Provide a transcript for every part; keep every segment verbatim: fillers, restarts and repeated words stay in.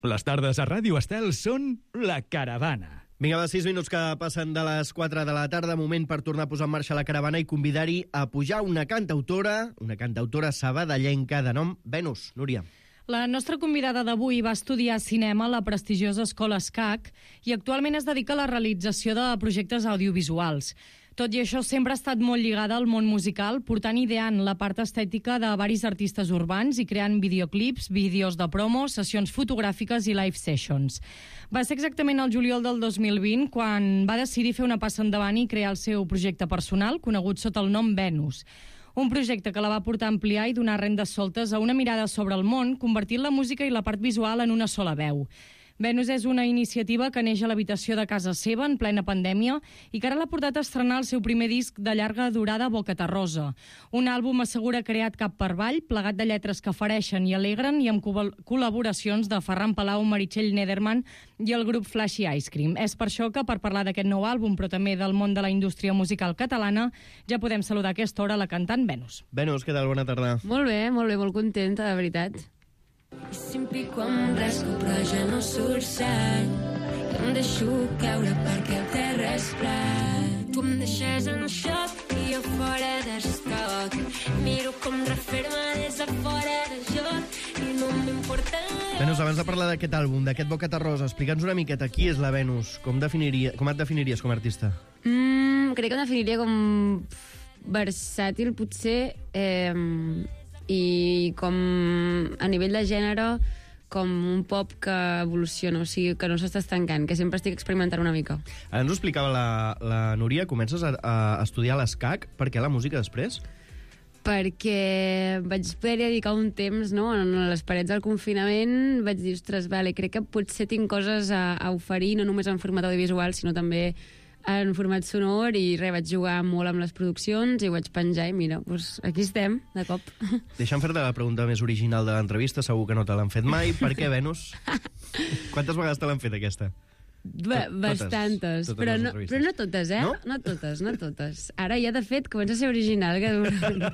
Les tardes a Ràdio Estel són La Caravana. Vinga, va, sis minuts que passen de les quatre de la tarda, moment per tornar a posar en marxa La Caravana i convidar-hi a pujar una cantautora, una cantautora sabadellenca de nom Venus. Núria. La nostra convidada d'avui va estudiar cinema a la prestigiosa Escola Escac i actualment es dedica a la realització de projectes audiovisuals. Tot i això, sempre ha estat molt lligada al món musical, portant i ideant la part estètica de varis artistes urbans i creant videoclips, vídeos de promo, sessions fotogràfiques i live sessions. Va ser exactament el juliol del dos mil vint quan va decidir fer una passa endavant i crear el seu projecte personal, conegut sota el nom Venus. Un projecte que la va portar a ampliar i donar rendes soltes a una mirada sobre el món, convertint la música i la part visual en una sola veu. Venus és una iniciativa que neix a l'habitació de casa seva en plena pandèmia i que ara l'ha portat a estrenar el seu primer disc de llarga durada, Bocaterrosa. Un àlbum assegura creat cap per avall, plegat de lletres que fereixen i alegren i amb col·laboracions de Ferran Palau, Meritxell Nederman i el grup Flashy Ice Cream. És per això que per parlar d'aquest nou àlbum, però també del món de la indústria musical catalana, ja podem saludar a aquesta hora la cantant Venus. Venus, què tal? Bona tarda. Molt bé, molt bé, molt contenta, de veritat. I sempre quan rasco però ja no surt sang i em deixo caure perquè el terra és plat. Tu em deixes en xoc i jo fora d'estoc. Miro com referma des de fora de joc i no m'importa. Venus, abans de parlar d'aquest àlbum, d'aquest Bocaterrosa, explica'ns una miqueta qui és la Venus, com, definiria, com et definiries com a artista? Mm, crec que em definiria com versàtil, potser, eh, i com a nivell de gènere com un pop que evoluciona, o sigui, que no s'està estancant, que sempre estic experimentant una mica. Ara ens ho explicava la, la Núria, comences a, a estudiar l'Escac. Per què la música després? Perquè vaig poder dedicar un temps, no?, en les parets del confinament, vaig dir, ostres, vale, crec que potser tinc coses a, a oferir, no només en format audiovisual, sinó també en format sonor, i res, vaig jugar molt amb les produccions i ho vaig penjar i mira, doncs aquí estem, de cop. Deixa'm fer-te la pregunta més original de l'entrevista, segur que no te l'han fet mai. Per què Venus? Quantes vegades te l'han fet, aquesta? Ba bastantes, totes, totes però, no, però no totes, eh? No? No totes, no totes. Ara ja, de fet, comença a ser original, que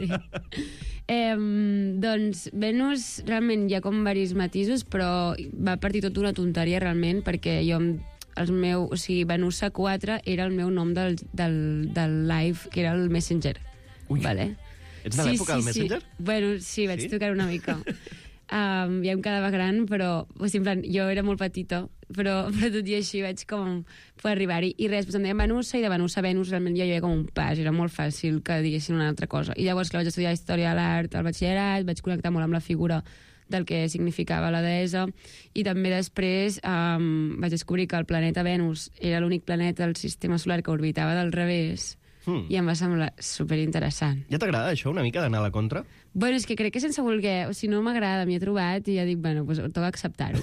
eh, doncs, Venus, realment hi ha com diversos matisos, però va partir tot d'una tonteria, realment, perquè jo el meu, o sigui, Venusa quatre era el meu nom del, del, del live, que era el Messenger. Ui, vale? Ets de sí, l'època sí, del Messenger? Sí. Bueno, sí, vaig Sí? tocar una mica. Um, ja em quedava gran, però o sigui, en plan, jo era molt petita, però, però tot i així vaig com poder arribar-hi. I res, doncs em deien Venusa, i de Venusa a Venus realment ja hi havia com un pas, era molt fàcil que diguessin una altra cosa. I llavors, clar, vaig estudiar Història de l'Art al batxillerat, vaig connectar molt amb la figura del que significava la deessa, i també després um, vaig descobrir que el planeta Venus era l'únic planeta del sistema solar que orbitava del revés, hmm. i em va semblar superinteressant. Ja t'agrada això, una mica, d'anar a la contra? Bueno, és que crec que sense voler, o sigui, no m'agrada, m'hi he trobat i ja dic, bueno, doncs toca acceptar-ho.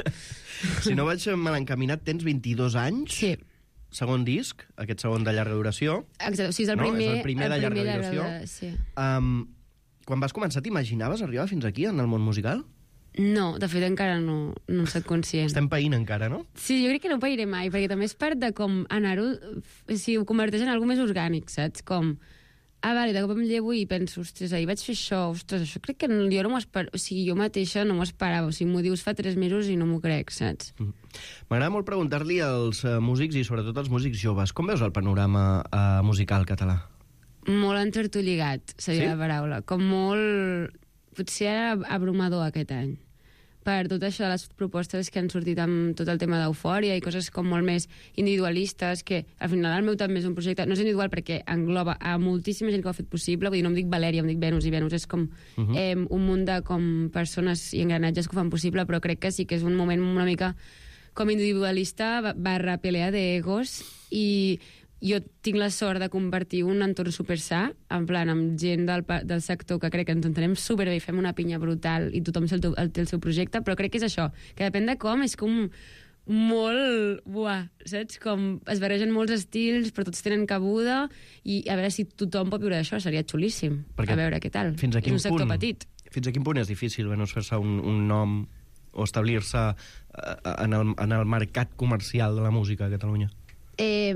Si no vaig mal encaminat, tens vint-i-dos anys? Sí. Segon disc, aquest segon de llarga duració. Exacte, o sigui, és el No, primer, és el primer de llarga llarga duració. durada, sí. Um, quan vas començar, t'imaginaves arribar fins aquí, en el món musical? No, de fet encara no, no en soc conscient. Estem païnt encara, no? Sí, jo crec que no ho pairé mai, perquè també és part de com anar-ho, o sigui, ho converteix en alguna més orgànic, saps? Com, ah, vale, de cop em llevo i penso, ostres, ahir vaig fer això, ostres, això crec que no, jo no m'ho esperava, o sigui, jo mateixa no m'ho esperava, o sigui, m'ho dius fa tres mesos i no m'ho crec, saps? Mm. M'agrada molt preguntar-li als uh, músics, i sobretot als músics joves, com veus el panorama uh, musical català? Molt entertolligat, seria Sí? la paraula. Com molt... Potser era abrumador aquest any. Per tot això de les propostes que han sortit amb tot el tema d'eufòria i coses com molt més individualistes, que al final el meu també és un projecte... No és individual perquè engloba a moltíssima gent que ho ha fet possible. Vull dir, no em dic Valèria, em dic Venus, i Venus és com uh -huh. eh, un munt de com persones i engranatges que ho fan possible, però crec que sí que és un moment una mica com individualista barra pelea d'egos, i jo tinc la sort de convertir un entorn supersà, en plan, amb gent del, del sector que crec que ens entenem superbé i fem una pinya brutal i tothom té el, teu, el, té el seu projecte, però crec que és això, que depèn de com, és com molt... Buah, saps? Com es barregen molts estils, però tots tenen cabuda, i a veure si tothom pot viure d'això, seria xulíssim. Perquè a veure què tal. Fins a quin és un sector punt, petit. Fins a quin punt és difícil, Venus, fer-se un, un nom o establir-se uh, en, el, en el mercat comercial de la música a Catalunya? Eh...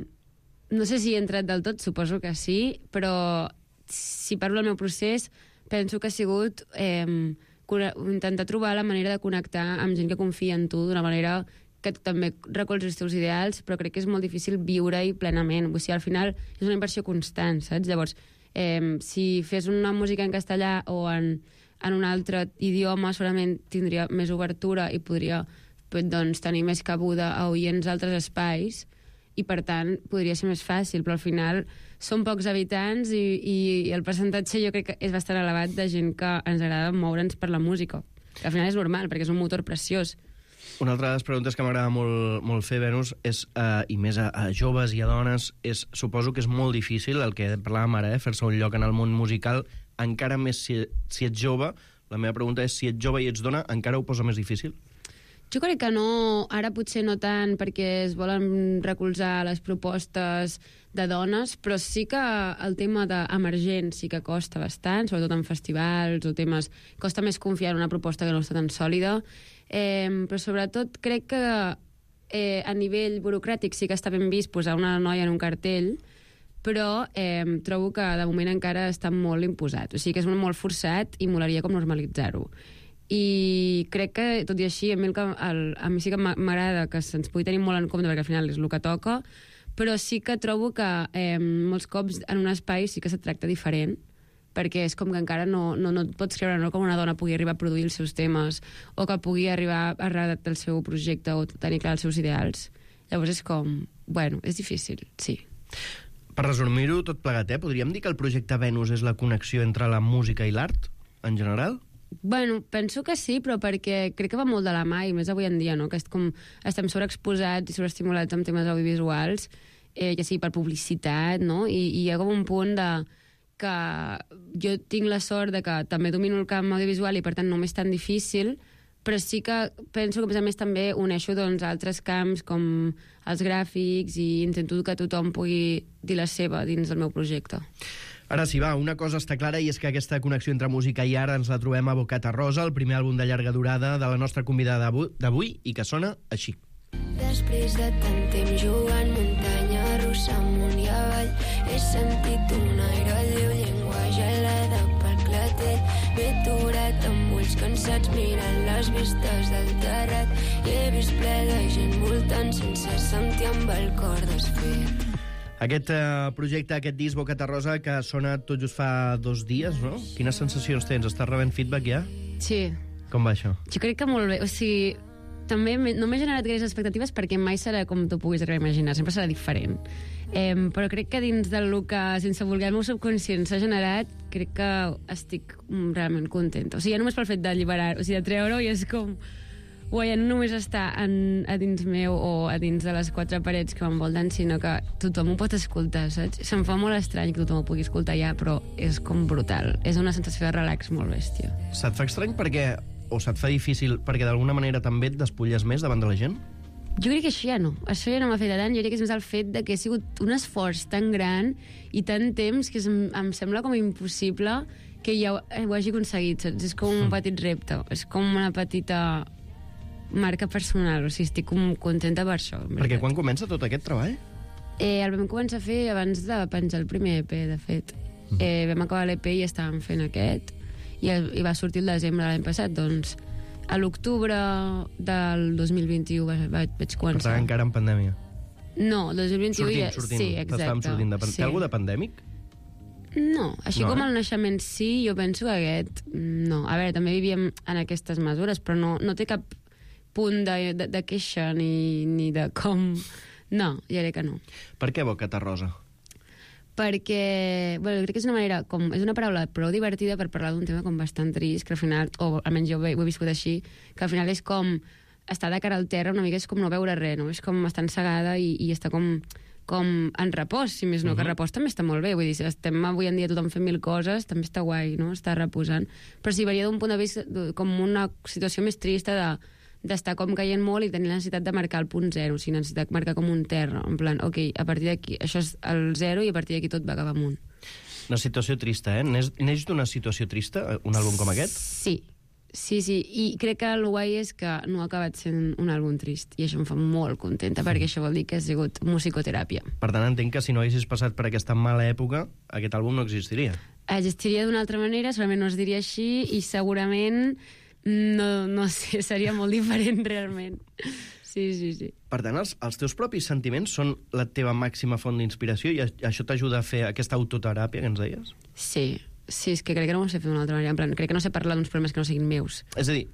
No sé si he entrat del tot, suposo que sí, però si parlo del meu procés, penso que ha sigut eh, intentar trobar la manera de connectar amb gent que confia en tu d'una manera que tu també recolzis els teus ideals, però crec que és molt difícil viure-hi plenament. O sigui, al final és una inversió constant, saps? Llavors, eh, si fes una música en castellà o en, en un altre idioma, segurament tindria més obertura i podria doncs, tenir més cabuda a oients altres espais, i per tant podria ser més fàcil, però al final són pocs habitants i, i el percentatge jo crec que és bastant elevat de gent que ens agrada moure'ns per la música, que al final és normal perquè és un motor preciós. Una altra de les preguntes que m'agrada molt, molt fer, Venus, és, eh, i més a, a joves i a dones, és, suposo que és molt difícil, el que parlàvem ara, eh, fer-se un lloc en el món musical, encara més si, si ets jove. La meva pregunta és, si ets jove i ets dona, encara ho posa més difícil? Jo crec que no, ara potser no tant perquè es volen recolzar les propostes de dones, però sí que el tema d'emergent sí que costa bastant, sobretot en festivals o temes... Costa més confiar en una proposta que no està tan sòlida, eh, però sobretot crec que eh, a nivell burocràtic sí que està ben vist posar una noia en un cartell, però eh, trobo que de moment encara està molt imposat, o sigui que és molt forçat i molaria com normalitzar-ho. I crec que, tot i així, a mi, el, el, a mi sí que m'agrada que se'ns pugui tenir molt en compte, perquè al final és el que toca, però sí que trobo que eh, molts cops en un espai sí que se tracta diferent, perquè és com que encara no, no, no et pots creure no, com una dona pugui arribar a produir els seus temes o que pugui arribar a redactar el seu projecte o tenir clar els seus ideals. Llavors és com... Bueno, és difícil, sí. Per resumir-ho tot plegat, eh? Podríem dir que el projecte Venus és la connexió entre la música i l'art, en general? Bueno, penso que sí, però perquè crec que va molt de la mà, i més avui en dia, no? Que com estem sobreexposats i sobreestimulats amb temes audiovisuals, eh, ja sigui per publicitat, no? I, i hi ha com un punt de que jo tinc la sort de que també domino el camp audiovisual i per tant no m'és tan difícil, però sí que penso que a més a més també uneixo doncs, altres camps com els gràfics i intento que tothom pugui dir la seva dins del meu projecte. Ara sí, va, una cosa està clara i és que aquesta connexió entre música i art ens la trobem a Bocata Rosa, el primer àlbum de llarga durada de la nostra convidada d'avui i que sona així. Després de tant temps jugant muntanya russa amunt i avall, he sentit un aire lleu, llengua gelada pel clatell. M'he aturat amb ulls cansats mirant les vistes del terrat i he vist ple de gent voltant sense sentir amb el cor desfer. Aquest uh, projecte, aquest disc Bocata Rosa, que sona tot just fa dos dies, no? Quines sensacions tens? Estàs rebent feedback ja? Sí. Com va això? Jo crec que molt bé. O sigui, també no m'he generat gaires expectatives perquè mai serà com tu puguis imaginar, sempre serà diferent. Eh, però crec que dins del que, sense voler, el meu subconscient s'ha generat, crec que estic realment contenta. O sigui, ja només pel fet d'alliberar, o sigui, de treure-ho i és com... Uai, ja no només està en, a dins meu o a dins de les quatre parets que m'envolten, sinó que tothom ho pot escoltar, saps? Se'm fa molt estrany que tothom ho pugui escoltar ja, però és com brutal. És una sensació de relax molt bèstia. Se't fa estrany perquè... o se't fa difícil perquè d'alguna manera també et despulles més davant de la gent? Jo crec que això ja no. Això ja no m'ha fet tant. Jo crec que és més el fet de que ha sigut un esforç tan gran i tant temps que em, em sembla com impossible que ja ho, ho hagi aconseguit, saps? És com un petit repte. És com una petita marca personal. O sigui, estic com contenta per això. Perquè quan comença tot aquest treball? Eh, el vam començar a fer abans de penjar el primer E P, de fet. Mm. Eh, vam acabar l'E P i estàvem fent aquest. I, el, i va sortir el desembre de l'any passat, doncs a l'octubre del dos mil vint-i-u va, va, vaig començar. Per tant, encara en pandèmia. No, el dos mil vint-i-u sortint, ja... sortint. Sí, exacte. Sortint de... sí. Té algú de pandèmic? No, així no, com eh? el naixement sí, jo penso que aquest... No, a veure, també vivíem en aquestes mesures, però no, no té cap punt de, de, de queixa ni, ni de com... No, jo crec que no. Per què Bocata Rosa? Perquè, bueno, crec que és una manera, com, és una paraula prou divertida per parlar d'un tema com bastant trist, que al final, o almenys jo ho he, ho he viscut així, que al final és com estar de cara al terra, una mica és com no veure res, no? És com estar ensegada i, i estar com, com en repòs, si més no, uh-huh. que repòs també està molt bé, vull dir, si estem avui en dia tothom fent mil coses, també està guai, no?, estar reposant, però si varia d'un punt de vista com una situació més trista de d'estar com caient molt i tenir la necessitat de marcar el punt zero, o sigui, necessitat de marcar com un terra, en plan, ok, a partir d'aquí, això és el zero i a partir d'aquí tot va cap amunt. Una situació trista, eh? Neix, neix d'una situació trista, un àlbum com aquest? Sí, sí, sí, i crec que el guai és que no ha acabat sent un àlbum trist, i això em fa molt contenta, perquè això vol dir que ha sigut musicoteràpia. Per tant, entenc que si no haguessis passat per aquesta mala època, aquest àlbum no existiria. es gestiria d'una altra manera, segurament no es diria així i segurament no, no sé, seria molt diferent realment. Sí, sí, sí. Per tant, els, els teus propis sentiments són la teva màxima font d'inspiració i això t'ajuda a fer aquesta autoteràpia que ens deies? Sí, sí, és que crec que no ho sé fer d'una altra manera. En plan, crec que no sé parlar d'uns problemes que no siguin meus. És a dir,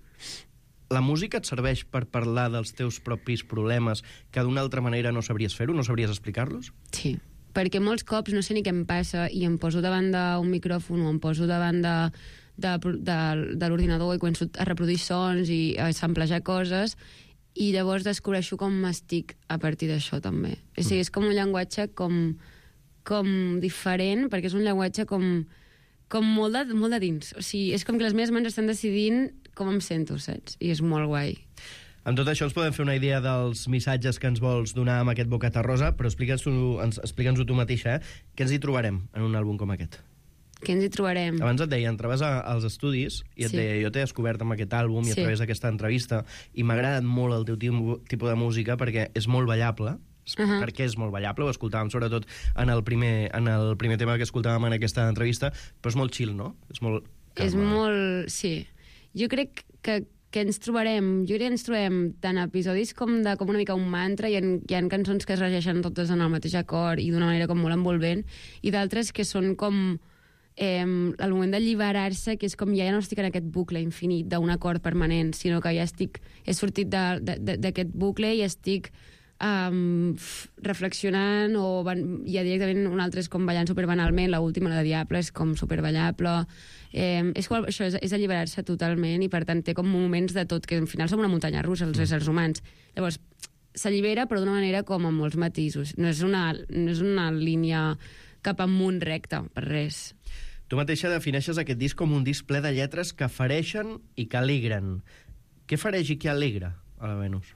la música et serveix per parlar dels teus propis problemes que d'una altra manera no sabries fer-ho, no sabries explicar-los? Sí, perquè molts cops no sé ni què em passa i em poso davant d'un micròfon o em poso davant de, de, de, de l'ordinador i començo a reproduir sons i a samplejar coses i llavors descobreixo com m'estic a partir d'això també. O sigui, és com un llenguatge com, com diferent, perquè és un llenguatge com, com molt, de, molt de dins. O sigui, és com que les meves mans estan decidint com em sento, saps? I és molt guai. Amb tot això ens podem fer una idea dels missatges que ens vols donar amb aquest Bocata Rosa, però explica'ns-ho explica'ns tu mateixa, eh? Què ens hi trobarem en un àlbum com aquest? Què ens hi trobarem? Abans et deia, entraves a, als estudis i et Sí. deia, jo t'he descobert amb aquest àlbum i a Sí. través d'aquesta entrevista i m'ha agradat molt el teu tipus de música perquè és molt ballable, Uh-huh. perquè és molt ballable, ho escoltàvem sobretot en el primer, en el primer tema que escoltàvem en aquesta entrevista, però és molt chill, no? És molt... És calma. molt... Sí. Jo crec que, que ens trobarem... Jo crec que ens trobem tant episodis com de com una mica un mantra, hi ha, hi ha cançons que es regeixen totes en el mateix acord i d'una manera com molt envolvent, i d'altres que són com... Eh, el moment d'alliberar-se, que és com ja, ja no estic en aquest bucle infinit d'un acord permanent, sinó que ja estic... He sortit d'aquest bucle i estic um, reflexionant o van, ja directament un altre és com ballant superbanalment, l'última, la de Diable, és com superballable. Eh, és, això és, és alliberar-se totalment i per tant té com moments de tot, que al final som una muntanya russa, els éssers humans. Llavors, s'allibera però d'una manera com amb molts matisos. No és una, no és una línia cap amunt recta, per res. Tu mateixa defineixes aquest disc com un disc ple de lletres que fereixen i que alegren. Què fereix i què alegra a la Venus?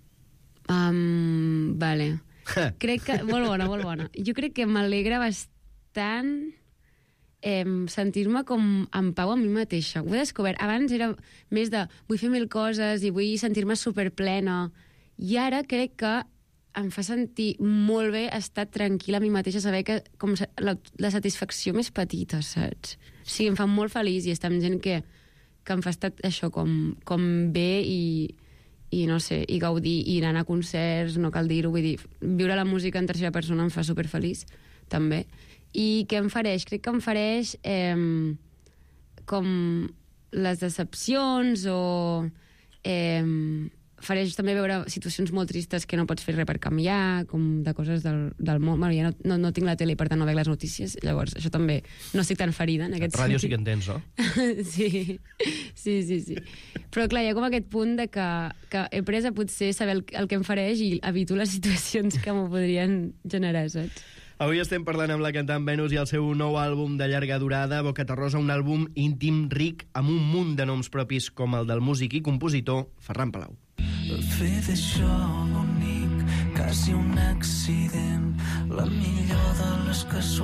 Um, vale. Crec que... Molt bona, molt bona. Jo crec que m'alegra bastant eh, sentir-me com en pau amb mi mateixa. Ho he descobert. Abans era més de vull fer mil coses i vull sentir-me superplena. I ara crec que em fa sentir molt bé estar tranquil·la a mi mateixa, saber que com la, la satisfacció més petita, saps? O sigui, em fa molt feliç i estar amb gent que, que em fa estar això com, com bé i, i no sé, i gaudir, i anar a concerts, no cal dir-ho, vull dir, viure la música en tercera persona em fa superfeliç, també. I què em fareix? Crec que em fareix eh, com les decepcions o... Eh, fareix també veure situacions molt tristes que no pots fer res per canviar, com de coses del, del món. Bueno, ja no, no, no tinc la tele i per tant no veig les notícies, llavors això també no estic tan ferida en aquest Ràdio sentit. sí que en tens, no? sí, sí, sí, sí. Però clar, hi ha com aquest punt de que, que he pres a potser saber el, el que em fareix i evito les situacions que m'ho podrien generar, saps? Avui estem parlant amb la cantant Venus i el seu nou àlbum de llarga durada, Bocata Rosa, un àlbum íntim, ric, amb un munt de noms propis com el del músic i compositor Ferran Palau. El fet d'això bonic, quasi un accident, la millor de les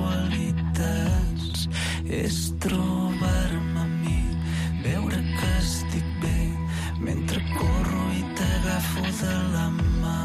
casualitats és trobar-me a mi, veure que estic bé, mentre corro i t'agafo de la mà.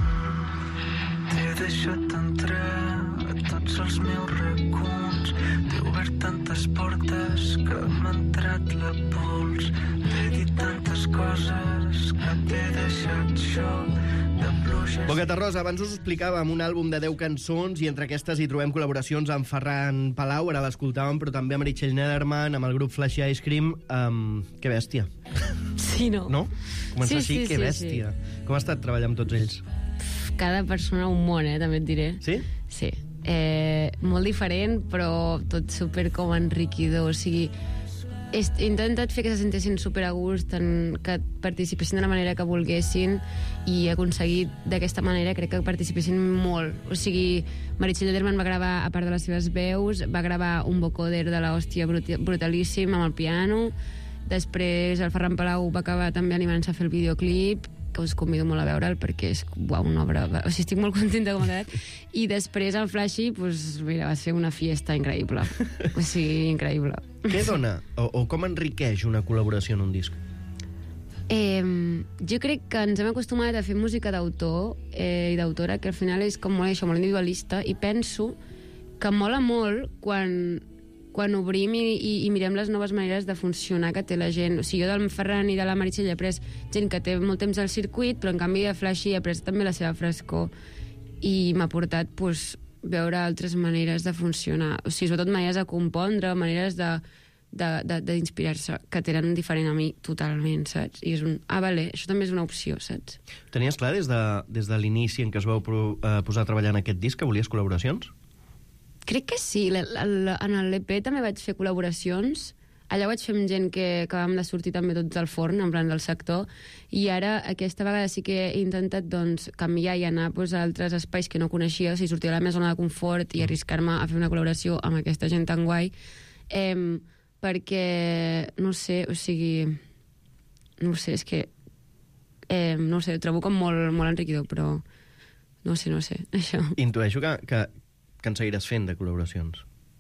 T'he deixat entrar a tots els meus racons, t'he obert tantes portes que m'ha entrat la pols, t'he dit tantes coses que t'he deixat xoc de pluja. Bocata Rosa, abans us explicàvem un àlbum de deu cançons i entre aquestes hi trobem col·laboracions amb Ferran Palau, ara l'escoltàvem, però també amb Meritxell Nederman, amb el grup Flashy Ice Cream. Um, que bèstia. Sí, no? No? Començar Sí, així, sí, que sí, bèstia. Com ha estat treballar amb tots ells? Cada persona un món, eh, també et diré. Sí? Sí. Eh, molt diferent, però tot super com enriquidor. O sigui, he he intentat fer que se sentessin super a gust, en, que participessin de la manera que volguessin i he aconseguit d'aquesta manera, crec que participessin molt. O sigui, Meritxell Nederman va gravar, a part de les seves veus, va gravar un vocoder de l'hòstia brutalíssim amb el piano. Després el Ferran Palau va acabar també animant-se a fer el videoclip, que us convido molt a veure'l perquè és uau, una obra... O sigui, estic molt contenta com ha quedat. I després el Flashy, pues, mira, va ser una fiesta increïble. O sigui, increïble. Què dona o, o com enriqueix una col·laboració en un disc? Eh, jo crec que ens hem acostumat a fer música d'autor eh, i d'autora, que al final és com molt, això, molt individualista, i penso que mola molt quan, quan obrim i, i, i mirem les noves maneres de funcionar que té la gent. O sigui, jo del Ferran i de la Meritxell he après gent que té molt temps al circuit, però en canvi de Flashy he après també la seva frescor i m'ha portat pues, veure altres maneres de funcionar. O sigui, sobretot maneres de compondre, maneres de d'inspirar-se, que tenen diferent a mi totalment, saps? I és un, ah, vale, això també és una opció, saps? Tenies clar des de, des de l'inici en què es vau pro, eh, posar a treballar en aquest disc que volies col·laboracions? Crec que sí. L -l -l en l'E P també vaig fer col·laboracions. Allà vaig fer amb gent que acabàvem de sortir també tots del forn, en plan del sector, i ara aquesta vegada sí que he intentat doncs, canviar i anar pues, a altres espais que no coneixia, o sigui, sortir de la meva zona de confort i arriscar-me a fer una col·laboració amb aquesta gent tan guai. Eh, perquè, no sé, o sigui, no sé, és que, eh, no sé, ho trobo com molt, molt enriquidor, però no sé, no sé, això. Intueixo que, que, que en seguiràs fent de col·laboracions.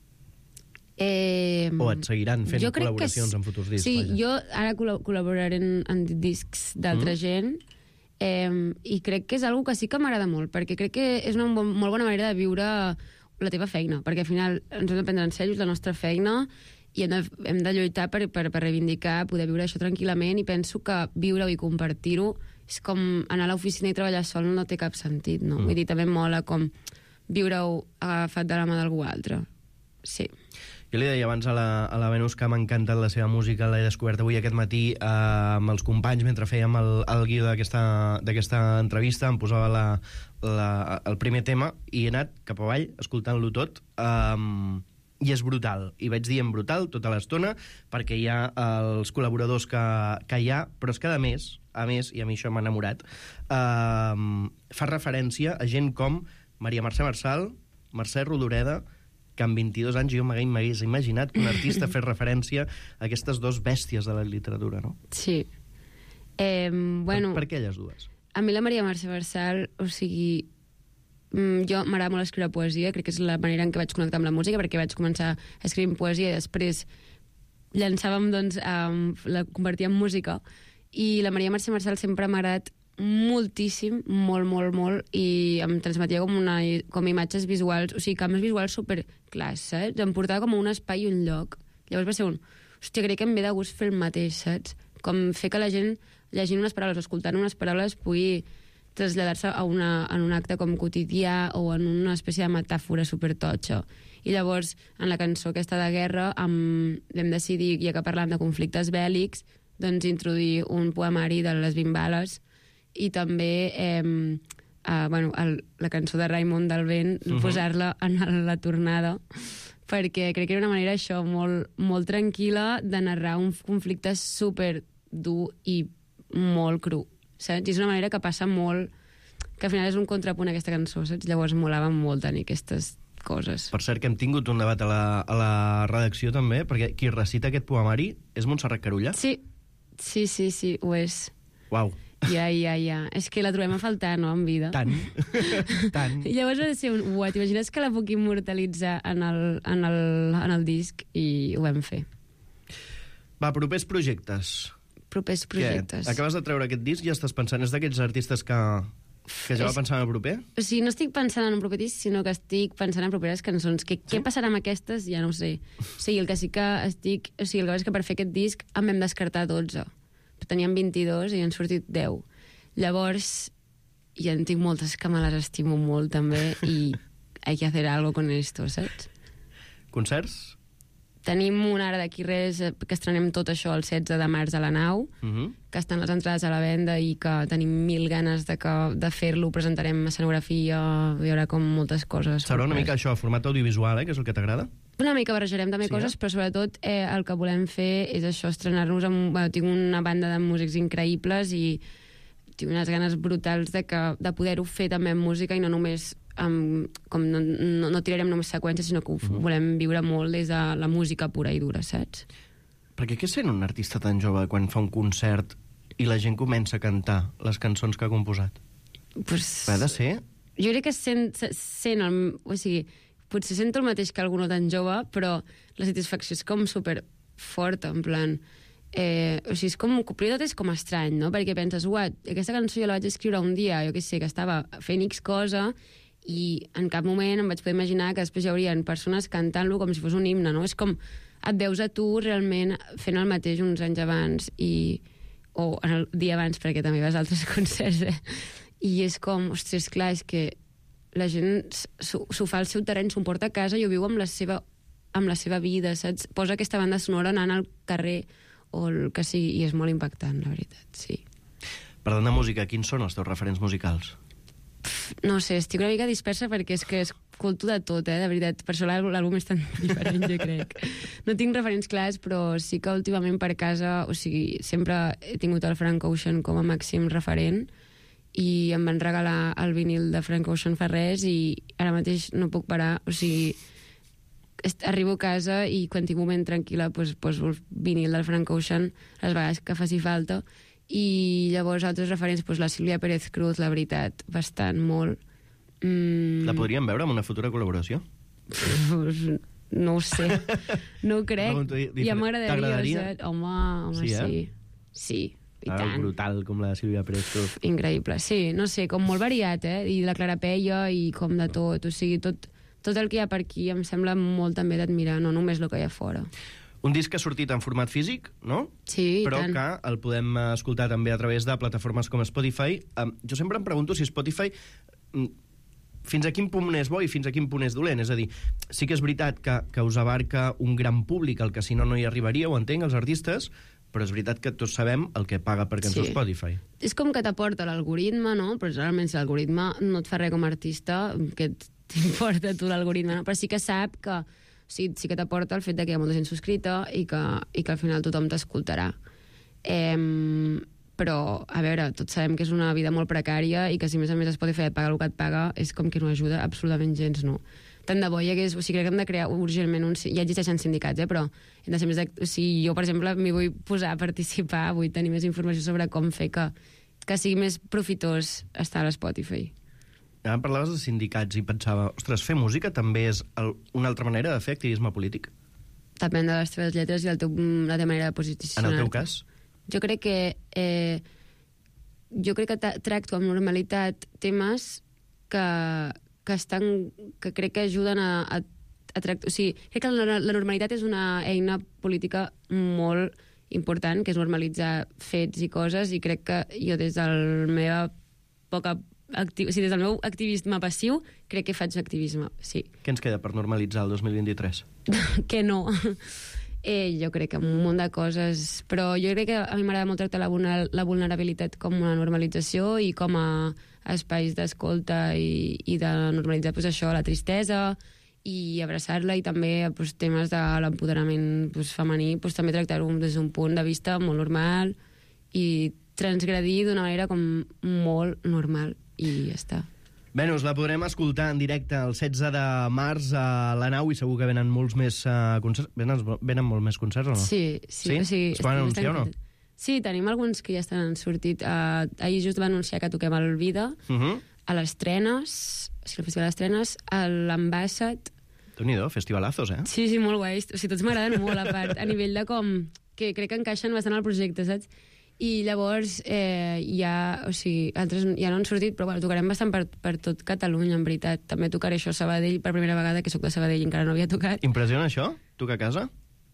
Eh, o et seguiran fent col·laboracions sí. en futurs discs. Sí, vaja. jo ara col col·laboraré en, en discs d'altra mm. gent, eh, i crec que és una que sí que m'agrada molt, perquè crec que és una bon, molt bona manera de viure la teva feina, perquè al final ens hem de prendre en sèrio la nostra feina i hem de, hem de lluitar per, per, per reivindicar, poder viure això tranquil·lament, i penso que viure-ho i compartir-ho és com anar a l'oficina i treballar sol no té cap sentit, no? Mm. Vull dir, també mola com viure-ho agafat de la mà d'algú altre. Sí. Jo li deia abans a la, a la Venus que m'ha encantat la seva música, l'he descobert avui aquest matí eh, amb els companys mentre fèiem el, el guió d'aquesta entrevista, em posava la, la, el primer tema i he anat cap avall escoltant-lo tot. Um, i és brutal, i vaig dient brutal tota l'estona, perquè hi ha els col·laboradors que, que hi ha, però és que a més, a més, i a mi això m'ha enamorat, eh, fa referència a gent com Maria Mercè Marçal, Mercè Rodoreda, que amb vint-i-dos anys jo m'hagués imaginat que un artista fes referència a aquestes dos bèsties de la literatura, no? Sí. Eh, bueno, per, per què elles dues? A mi la Maria Mercè Marçal, o sigui, jo m'agrada molt escriure poesia, crec que és la manera en què vaig connectar amb la música, perquè vaig començar escrivint poesia i després llançàvem, doncs, um, la convertia en música, i la Maria Mercè Marçal sempre m'ha agradat moltíssim, molt, molt, molt, i em transmetia com, una, com imatges visuals, o sigui, canvis visuals superclars, saps? Em portava com a un espai i un lloc. Llavors va ser un, hòstia, crec que em ve de gust fer el mateix, saps? Com fer que la gent, llegint unes paraules o escoltant unes paraules, pugui traslladar-se a, una, en un acte com quotidià o en una espècie de metàfora supertotxa. I llavors, en la cançó aquesta de guerra, amb, vam decidir, ja que parlàvem de conflictes bèl·lics, doncs introduir un poemari de les Bimbales i també eh, eh, bueno, el, la cançó de Raimon del Vent, uh -huh. posar-la en la tornada, perquè crec que era una manera això molt, molt tranquil·la de narrar un conflicte super dur i molt cru, saps? I és una manera que passa molt, que al final és un contrapunt aquesta cançó, saps? Llavors molava molt tenir aquestes coses. Per cert, que hem tingut un debat a la, a la redacció també, perquè qui recita aquest poemari és Montserrat Carulla? Sí, sí, sí, sí, ho és. Uau. Ja, ja, ja. És que la trobem a faltar, no?, en vida. Tant. Tant. I llavors va ser un... Uah, t'imagines que la puc immortalitzar en el, en, el, en el disc? I ho vam fer. Va, propers projectes. Propers projectes. Què? Acabes de treure aquest disc i ja estàs pensant... És d'aquells artistes que, que ja va pensant en el proper? O sigui, no estic pensant en un proper disc, sinó que estic pensant en properes cançons. Que, sí? Què passarà amb aquestes? Ja no ho sé. O sigui, el que sí que estic... O sigui, el que és que per fer aquest disc en vam descartar dotze. Teníem vint-i-dos i han sortit deu. Llavors, ja en tinc moltes que me les estimo molt, també, i hay que hacer algo con esto, saps? Concerts? Tenim una ara d'aquí res, que estrenem tot això el setze de març a la Nau, uh -huh. que estan les entrades a la venda i que tenim mil ganes de, que, de fer-lo. Presentarem escenografia, hi haurà com moltes coses. Serà una mica això, format audiovisual, eh, que és el que t'agrada? Una mica barrejarem també sí, coses, eh? Però sobretot eh, el que volem fer és això, estrenar-nos amb... Bueno, tinc una banda de músics increïbles i tinc unes ganes brutals de, que, de poder-ho fer també amb música i no només... Amb, com no, no, no tirarem només seqüències, sinó que ho uh-huh. volem viure molt des de la música pura i dura, saps? Perquè què sent un artista tan jove quan fa un concert i la gent comença a cantar les cançons que ha composat? Pues, ha de ser? Jo crec que sent, sent el, o sigui, potser sento el mateix que algú no tan jove, però la satisfacció és com super forta, en plan... Eh, o sigui, és com, primer tot és com estrany, no? Perquè penses, uat, aquesta cançó jo la vaig escriure un dia, jo què sé, que estava fent X cosa i en cap moment em vaig poder imaginar que després hi haurien persones cantant-lo com si fos un himne, no? És com et veus a tu realment fent el mateix uns anys abans i, o en el dia abans, perquè també vas a altres concerts, eh? I és com, ostres, clar, és que la gent s'ho fa al seu terreny, s'ho porta a casa i ho viu amb la seva, amb la seva vida, saps? Posa aquesta banda sonora anant al carrer o el que sigui, i és molt impactant, la veritat, sí. Parlant de música, quins són els teus referents musicals? No sé, estic una mica dispersa perquè és que escolto de tot, eh, de veritat. Per això l'àlbum és tan diferent, jo crec. No tinc referents clars, però sí que últimament per casa, o sigui, sempre he tingut el Frank Ocean com a màxim referent i em van regalar el vinil de Frank Ocean fa res i ara mateix no puc parar, o sigui, arribo a casa i quan tinc un moment tranquil·la doncs poso el vinil del Frank Ocean les vegades que faci falta. I llavors altres referents, doncs la Sílvia Pérez Cruz, la veritat, bastant, molt. Mm. La podríem veure amb una futura col·laboració? No ho sé, no ho crec. Ja m'agradaria, home, home, sí. Sí, eh? Sí, i ah, tant. Brutal, com la Sílvia Pérez Cruz. Increïble, sí, no sé, com molt variat, eh? I la Clara Peia i com de tot, o sigui, tot, tot el que hi ha per aquí em sembla molt també d'admirar, no només el que hi ha fora. Un disc que ha sortit en format físic, no? Sí, però tant. que el podem escoltar també a través de plataformes com Spotify. Um, jo sempre em pregunto si Spotify um, fins a quin punt és bo i fins a quin punt és dolent. És a dir, sí que és veritat que, que us abarca un gran públic, el que si no no hi arribaria, ho entenc, els artistes, però és veritat que tots sabem el que paga per cançó sí. Spotify. És com que t'aporta l'algoritme, no? Però realment si l'algoritme no et fa res com a artista, que t'importa tu l'algoritme, no? Però sí que sap que sí, sí que t'aporta el fet que hi ha molta gent subscrita i que, i que al final tothom t'escoltarà. Eh, però, a veure, tots sabem que és una vida molt precària i que si a més a més Spotify et paga el que et paga és com que no ajuda absolutament gens, no. Tant de bo hi hagués... O sigui, crec que hem de crear urgentment un... Ja existeixen sindicats, eh, però hem de ser més de, o sigui, jo, per exemple, m'hi vull posar a participar, vull tenir més informació sobre com fer que, que sigui més profitós estar a l'Spotify. Ara parlaves de sindicats i pensava, ostres, fer música també és el, una altra manera de fer activisme polític? Depèn de les teves lletres i el teu, la teva manera de posicionar-te. En el teu cas? Jo crec que... Eh, jo crec que tracto amb normalitat temes que, que estan... que crec que ajuden a, a, a tractar... O sigui, crec que la, la normalitat és una eina política molt important, que és normalitzar fets i coses, i crec que jo des del meva poca... Activ... O sigui, des del meu activisme passiu crec que faig activisme, sí. Què ens queda per normalitzar el dos mil vint-i-tres? Que no. Eh, jo crec que un munt de coses, però jo crec que a mi m'agrada molt tractar la, vulner... la vulnerabilitat com una normalització i com a espais d'escolta i, i de normalitzar pues, això, la tristesa i abraçar-la, i també pues, temes de l'empoderament pues, femení, pues, també tractar-ho des d'un punt de vista molt normal i transgredir d'una manera com molt normal. I ja està. Venus, la podrem escoltar en directe el setze de març a la Nau i segur que venen molts més uh, concerts. Venen, venen molt més concerts o no? Sí, sí. Sí? O sigui, es poden anunciar o no? Sí, tenim alguns que ja estan sortit. Uh, ahir just va anunciar que toquem al Vida, uh -huh. a les Trenes, o sigui, el Festival de les Trenes, a l'Ambassat. Déu-n'hi-do, festivalizos, eh? Sí, sí, molt guais. O sigui, tots m'agraden molt, a part, a nivell de com... que crec que encaixen bastant al projecte, saps? I llavors eh, ja, o sigui, altres ja no han sortit, però bueno, tocarem bastant per, per tot Catalunya, en veritat. També tocaré això a Sabadell per primera vegada, que sóc de Sabadell i encara no havia tocat. Impressiona això? Tocar a casa?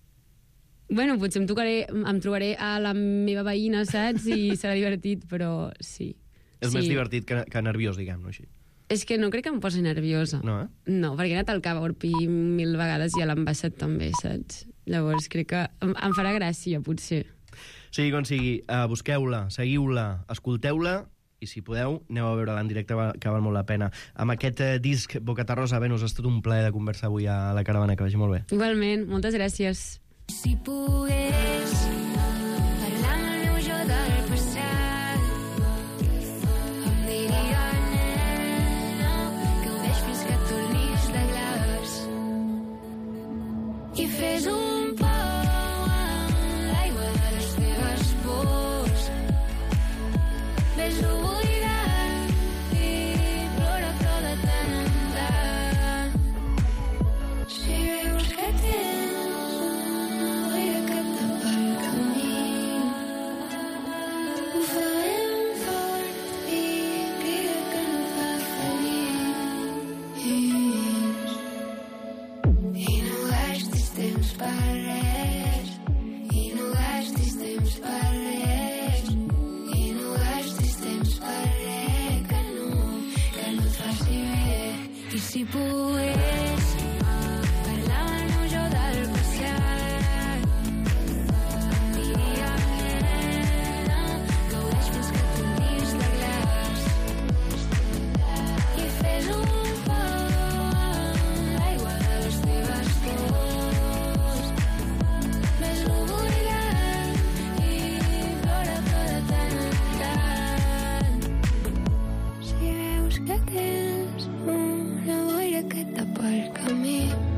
Bueno, potser em, tocaré, em trobaré a la meva veïna, saps? I serà divertit, però sí. És sí. més divertit que, que nerviós, diguem-ho així. És que no crec que em posi nerviosa. No, eh? No, perquè he anat al Cava Orpí mil vegades i a l'Ambassat també, saps? Llavors crec que em, em farà gràcia, potser. Sigui com sigui, uh, busqueu-la, seguiu-la, escolteu-la, i si podeu, aneu a veure-la en directe, que val molt la pena. Amb aquest uh, disc Bocata Rosa, Venus, ha estat un plaer de conversar avui a la Caravana, que vagi molt bé. Igualment, moltes gràcies. Si pogués parlar amb el meu jo del passat, em diria, nena, que ho deix fins que tornis de glaç i fes un pou amb l'aigua de les teves pors. Ves-ho buidant i plora, però de tant en tant. Si veus que tens una boira que tapa el camí, I si pogués parlar-nos jo del passat, diria nena, gaudeix fins que tinguis de glaç i fes un pont l'aigua de les teves pors. Ves-lo buidant i plora però de tant en tant. Si veus que tens una boira que tapa el camí,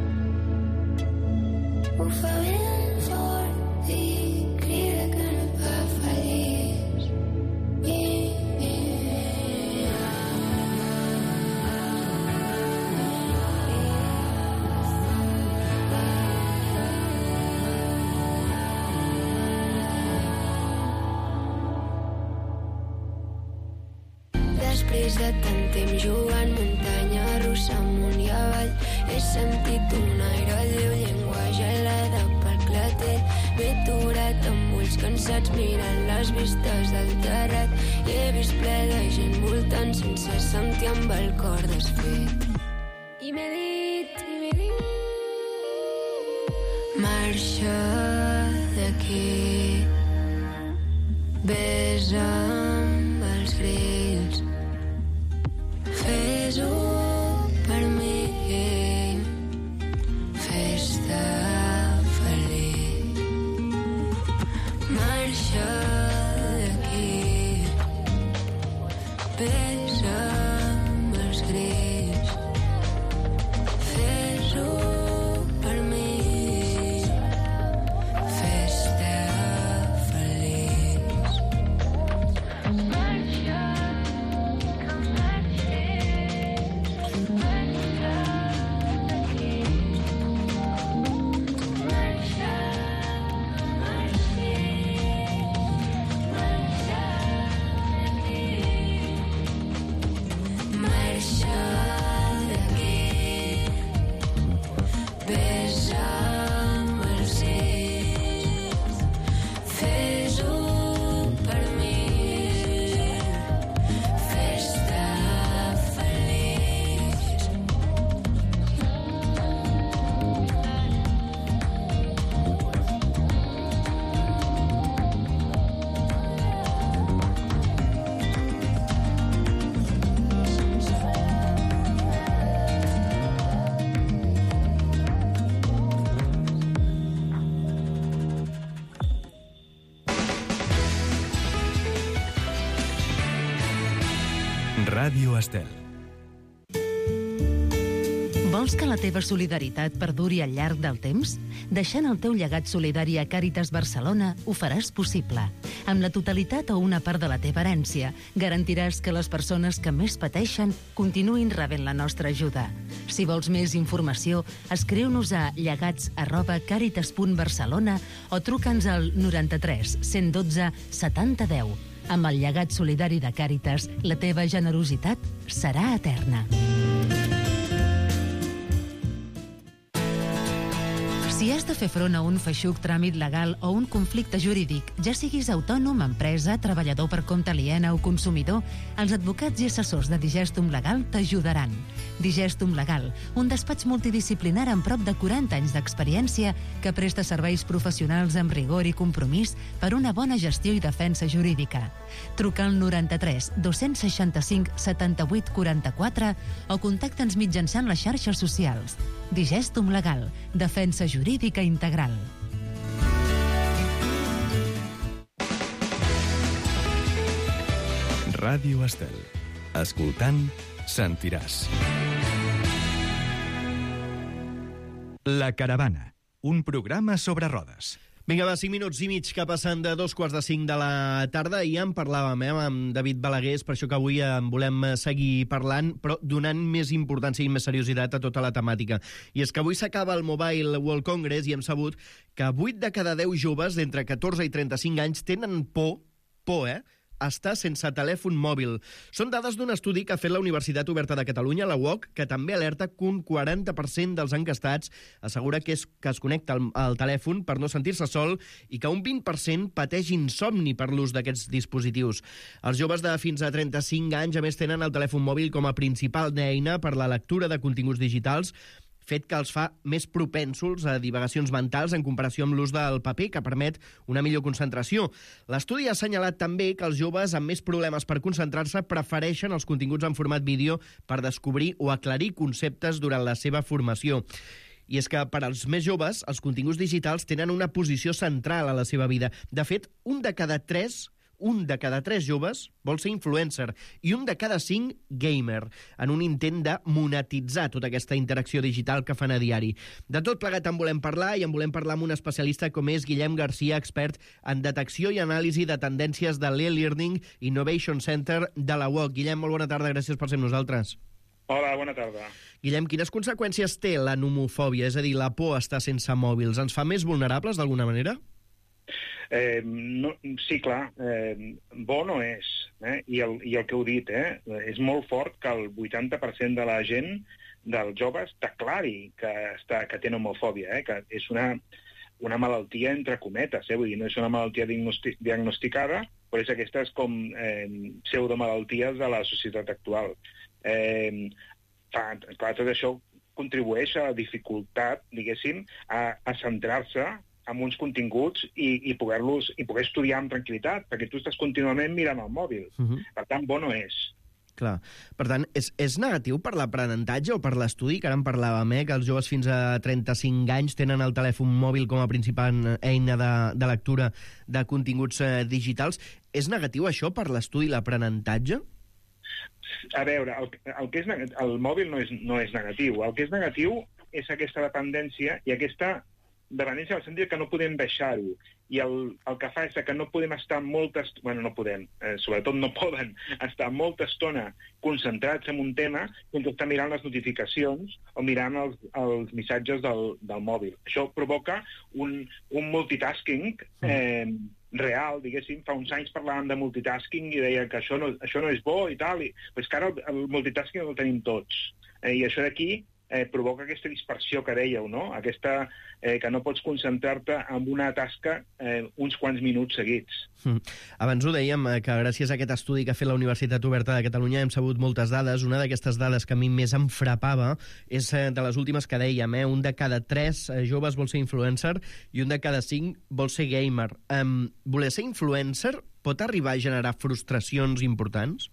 bufa ben fort i crida que no et fa feliç. I, i, Després de tant temps jugant muntanya russa amunt i avall, he sentit un aire lleu, llengua gelada pel clatell. M'he aturat amb ulls cansats mirant les vistes del terrat i he vist ple de gent voltant sense sentir amb el cor desfet. I m'he dit, i m'he dit marxa d'aquí, besa amb els grills, fes-ho per mi, fes-te feliç. Marxa d'aquí, besa amb els grills, fes-ho per mi, fes-te feliç. Marxa com marxes, marxa d'aquí, marxa com marxes, marxa d'aquí, marxa d'aquí, besa amb els dits, fes-ho per mi, fes-te feliç. Ràdio Estel. Vols que la teva solidaritat perduri al llarg del temps? Deixant el teu llegat solidari a Càritas Barcelona ho faràs possible. Amb la totalitat o una part de la teva herència, garantiràs que les persones que més pateixen continuïn rebent la nostra ajuda. Si vols més informació, escriu-nos a llegats arroba càritas punt barcelona o truca'ns al noranta-tres cent dotze setanta deu. Amb el llegat solidari de Càritas, la teva generositat serà eterna. Si has de fer front a un feixuc tràmit legal o un conflicte jurídic, ja siguis autònom, empresa, treballador per compte aliena o consumidor, els advocats i assessors de Digestum Legal t'ajudaran. Digestum Legal, un despatx multidisciplinar amb prop de quaranta anys d'experiència que presta serveis professionals amb rigor i compromís per una bona gestió i defensa jurídica. Truca al noranta-tres dos-cents seixanta-cinc setanta-vuit quaranta-quatre o contacta'ns mitjançant les xarxes socials. Digestum Legal, defensa jurídica integral. Ràdio Estel. Escoltant, sentiràs. La Caravana, un programa sobre rodes. Vinga, va, cinc minuts i mig que passen de dos quarts de cinc de la tarda i ja en parlàvem eh, amb David Balaguer, és per això que avui en volem seguir parlant, però donant més importància i més seriositat a tota la temàtica. I és que avui s'acaba el Mobile World Congress i hem sabut que vuit de cada deu joves d'entre catorze i trenta-cinc anys tenen por, por, eh?, està sense telèfon mòbil. Són dades d'un estudi que ha fet la Universitat Oberta de Catalunya, la U O C, que també alerta que un quaranta per cent dels enquestats assegura que, és, que es connecta al, al telèfon per no sentir-se sol i que un vint per cent pateix insomni per l'ús d'aquests dispositius. Els joves de fins a trenta-cinc anys, a més, tenen el telèfon mòbil com a principal eina per la lectura de continguts digitals, fet que els fa més propensos a divagacions mentals en comparació amb l'ús del paper, que permet una millor concentració. L'estudi ha assenyalat també que els joves amb més problemes per concentrar-se prefereixen els continguts en format vídeo per descobrir o aclarir conceptes durant la seva formació. I és que per als més joves, els continguts digitals tenen una posició central a la seva vida. De fet, un de cada tres un de cada tres joves vol ser influencer i un de cada cinc gamer, en un intent de monetitzar tota aquesta interacció digital que fan a diari. De tot plegat en volem parlar, i en volem parlar amb un especialista com és Guillem Garcia, expert en detecció i anàlisi de tendències de l'e-learning Innovation Center de la U O C. Guillem, molt bona tarda, gràcies per ser amb nosaltres. Hola, bona tarda. Guillem, quines conseqüències té la nomofòbia, és a dir, la por a estar sense mòbils? Ens fa més vulnerables d'alguna manera? Eh, no, sí, clar, eh, bo no és, eh? I, el, i el que heu dit, eh? És molt fort que el vuitanta per cent de la gent, dels joves, declari que, està, que té homofòbia, eh? Que és una, una malaltia entre cometes, eh? Vull dir, no és una malaltia diagnosti diagnosticada, però és aquestes com eh, pseudomalalties de la societat actual. Eh, fa, clar, tot això contribueix a la dificultat, diguéssim, a, a centrar-se amb uns continguts i, i poder-los i poder estudiar amb tranquil·litat, perquè tu estàs contínuament mirant el mòbil. Uh-huh. Per tant, bo no és. Clar. Per tant, és, és negatiu per l'aprenentatge o per l'estudi, que ara en parlàvem, eh, que els joves fins a trenta-cinc anys tenen el telèfon mòbil com a principal eina de, de lectura de continguts eh, digitals. És negatiu això per l'estudi i l'aprenentatge? A veure, el, el, que és, el mòbil no és, no és negatiu. El que és negatiu és aquesta dependència i aquesta dependència en el sentit que no podem deixar-ho. I el, el que fa és que no podem estar molta estona, bueno, no podem, eh, sobretot no poden estar molta estona concentrats en un tema mentre estar mirant les notificacions o mirant els, els missatges del, del mòbil. Això provoca un, un multitasking eh, real, diguéssim. Fa uns anys parlàvem de multitasking i deia que això no, això no és bo i tal, i, però és que ara el, el multitasking el tenim tots. Eh, I això d'aquí Eh, provoca aquesta dispersió que dèieu, no? Aquesta, eh, que no pots concentrar-te en una tasca eh, uns quants minuts seguits. Mm. Abans ho dèiem, eh, que gràcies a aquest estudi que ha fet la Universitat Oberta de Catalunya hem sabut moltes dades. Una d'aquestes dades que a mi més em frapava és eh, de les últimes que dèiem, eh? Un de cada tres eh, joves vol ser influencer i un de cada cinc vol ser gamer. Um, voler ser influencer pot arribar a generar frustracions importants?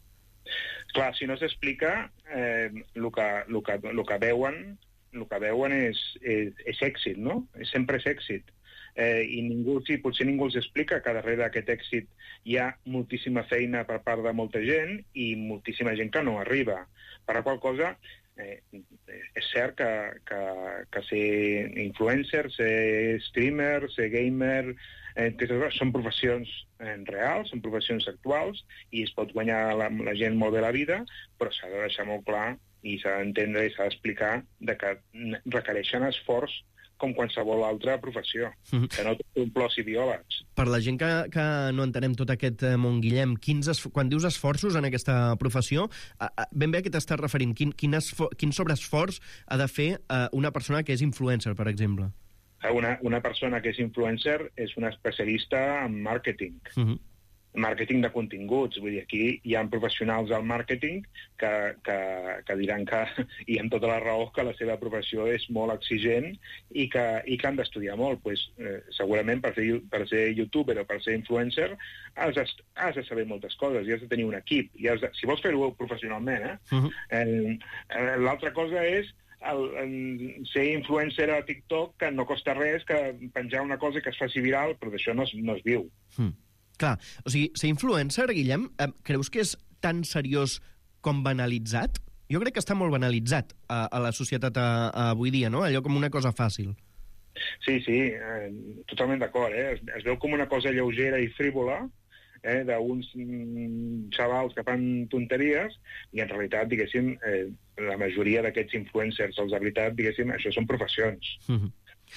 Clar, si no s'explica, eh, el, que, el, que, el que veuen, el que veuen és, és, és èxit, no? Sempre és èxit. Eh, I ningú, sí, potser ningú els explica que darrere d'aquest èxit hi ha moltíssima feina per part de molta gent i moltíssima gent que no arriba. Per la qual cosa, eh, és cert que, que, que ser influencer, ser streamer, ser gamer, eh, són professions eh, reals, són professions actuals i es pot guanyar la, la gent molt bé la vida, però s'ha de deixar molt clar i s'ha d'entendre i s'ha d'explicar de que requereixen esforç com qualsevol altra professió, mm-hmm. que no té un plors i biòlegs. Per la gent que, que no entenem tot aquest món, Guillem, quins es, quan dius esforços en aquesta professió, a, a, ben bé a què t'estàs referint? Quin, quin, esfor, quin sobreesforç ha de fer uh, una persona que és influencer, per exemple? Una, una persona que és influencer és una especialista en màrqueting. Mm-hmm. Màrqueting de continguts. Vull dir, aquí hi ha professionals del màrqueting que, que, que diran que, i amb tota la raó, que la seva professió és molt exigent i que, i que han d'estudiar molt. Pues, eh, segurament per ser, per ser youtuber o per ser influencer has de, has de saber moltes coses i has de tenir un equip. I has de, si vols fer-ho professionalment, eh? Uh-huh. eh, eh l'altra cosa és El, el, ser influencer a TikTok, que no costa res, que penjar una cosa que es faci viral, però d'això no, es, no es viu. Mm. Clar, o sigui, ser influencer, Guillem, eh, creus que és tan seriós com banalitzat? Jo crec que està molt banalitzat a, a la societat a, a avui dia, no? Allò com una cosa fàcil. Sí, sí, eh, totalment d'acord. Eh? Es, es veu com una cosa lleugera i frívola, eh, d'uns mm, xavals que fan tonteries, i en realitat, diguéssim, eh, la majoria d'aquests influencers, els de veritat, diguéssim, això són professions. Mm-hmm.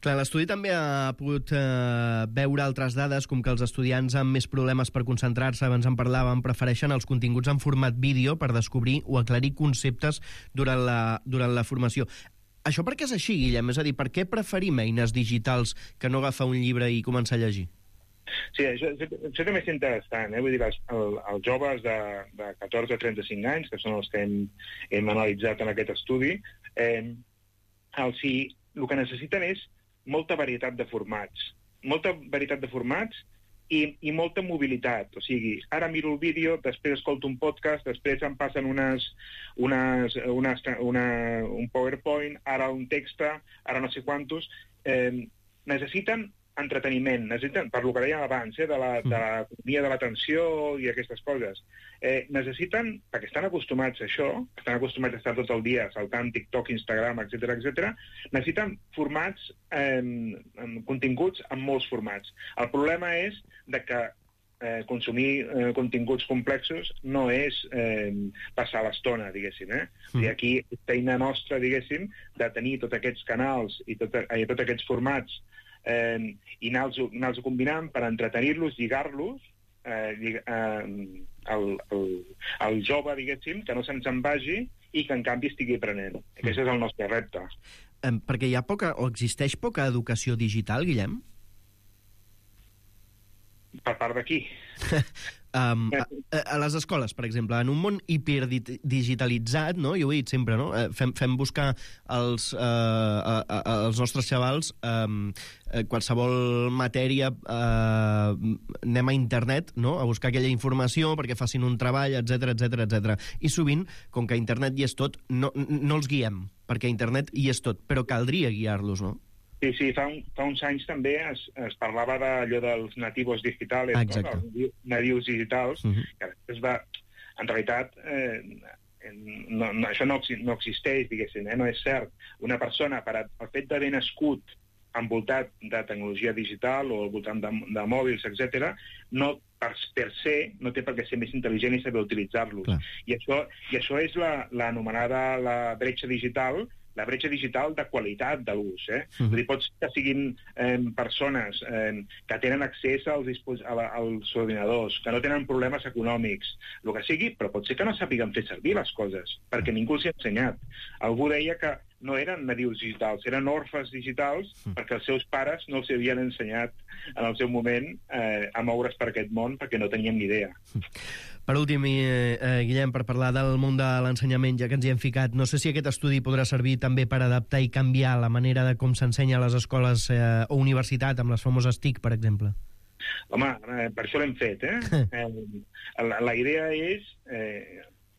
Clar, l'estudi també ha pogut eh, veure altres dades, com que els estudiants amb més problemes per concentrar-se, abans en parlàvem, prefereixen els continguts en format vídeo per descobrir o aclarir conceptes durant la, durant la formació. Això per què és així, Guillem? És a dir, per què preferim eines digitals que no agafar un llibre i començar a llegir? Sí, això, això també és interessant. Eh? Vull dir, els, el, els joves de, de catorze a trenta-cinc anys, que són els que hem, hem analitzat en aquest estudi, eh, el, sí, el que necessiten és molta varietat de formats. Molta varietat de formats i, i molta mobilitat. O sigui, ara miro el vídeo, després escolto un podcast, després em passen unes, unes, unes, una, un PowerPoint, ara un text, ara no sé quantos. Eh, necessiten entreteniment, necessiten, per lo que dèiem abans, eh, de la, de l'economia de l'atenció i aquestes coses. Eh, necessiten, perquè estan acostumats a això, estan acostumats a estar tot el dia saltant TikTok, Instagram, etcètera, etcètera, necessiten formats, eh, continguts en molts formats. El problema és de que eh, consumir eh, continguts complexos no és eh, passar l'estona, diguéssim. Eh? Mm. I aquí és feina nostra, diguéssim, de tenir tots aquests canals i tot, eh, tots aquests formats Eh, i anar-los anar combinant per entretenir-los, lligar-los eh, llig eh, al, al, al jove, diguéssim, que no se'ns en vagi i que en canvi estigui aprenent. Aquest és el nostre repte. Eh, perquè hi ha poca, o existeix poca educació digital, Guillem? Per part d'aquí? Um, a, a les escoles, per exemple, en un món hiperdigitalitzat, no? Jo ho he dit sempre, no? Fem, fem buscar els, uh, a, a, als nostres xavals um, qualsevol matèria, uh, anem a internet, no? A buscar aquella informació perquè facin un treball, etcètera, etcètera, etcètera. I sovint, com que internet hi és tot, no, no els guiem, perquè internet hi és tot, però caldria guiar-los, no? Sí, sí, fa, un, fa uns anys també es, es parlava d'allò dels nativos digitals, no? Els nadius digitals, uh -huh. que després va... En realitat, eh, no, no, això no, no existeix, diguéssim, eh? No és cert. Una persona, per el fet d'haver nascut envoltat de tecnologia digital o al voltant de, de mòbils, etcètera, no, per, per se, no té per què ser més intel·ligent i saber utilitzar-los. I això, i això és l'anomenada la, la bretxa digital, la bretxa digital de qualitat de l'ús. Eh? Uh -huh. Vull dir, pot ser que siguin eh, persones eh, que tenen accés als, a la, als ordinadors, que no tenen problemes econòmics, el que sigui, però pot ser que no sàpiguen fer servir les coses, perquè ningú els hi ha ensenyat. Algú deia que no eren nadius digitals, eren orfes digitals, uh -huh. perquè els seus pares no els havien ensenyat en el seu moment eh, a moure's per aquest món, perquè no tenien ni idea. Uh -huh. Per últim, eh, eh, Guillem, per parlar del món de l'ensenyament, ja que ens hi hem ficat, no sé si aquest estudi podrà servir també per adaptar i canviar la manera de com s'ensenya a les escoles eh, o universitat, amb les famoses T I C, per exemple. Home, eh, per això l'hem fet, eh? eh la, la idea és, eh,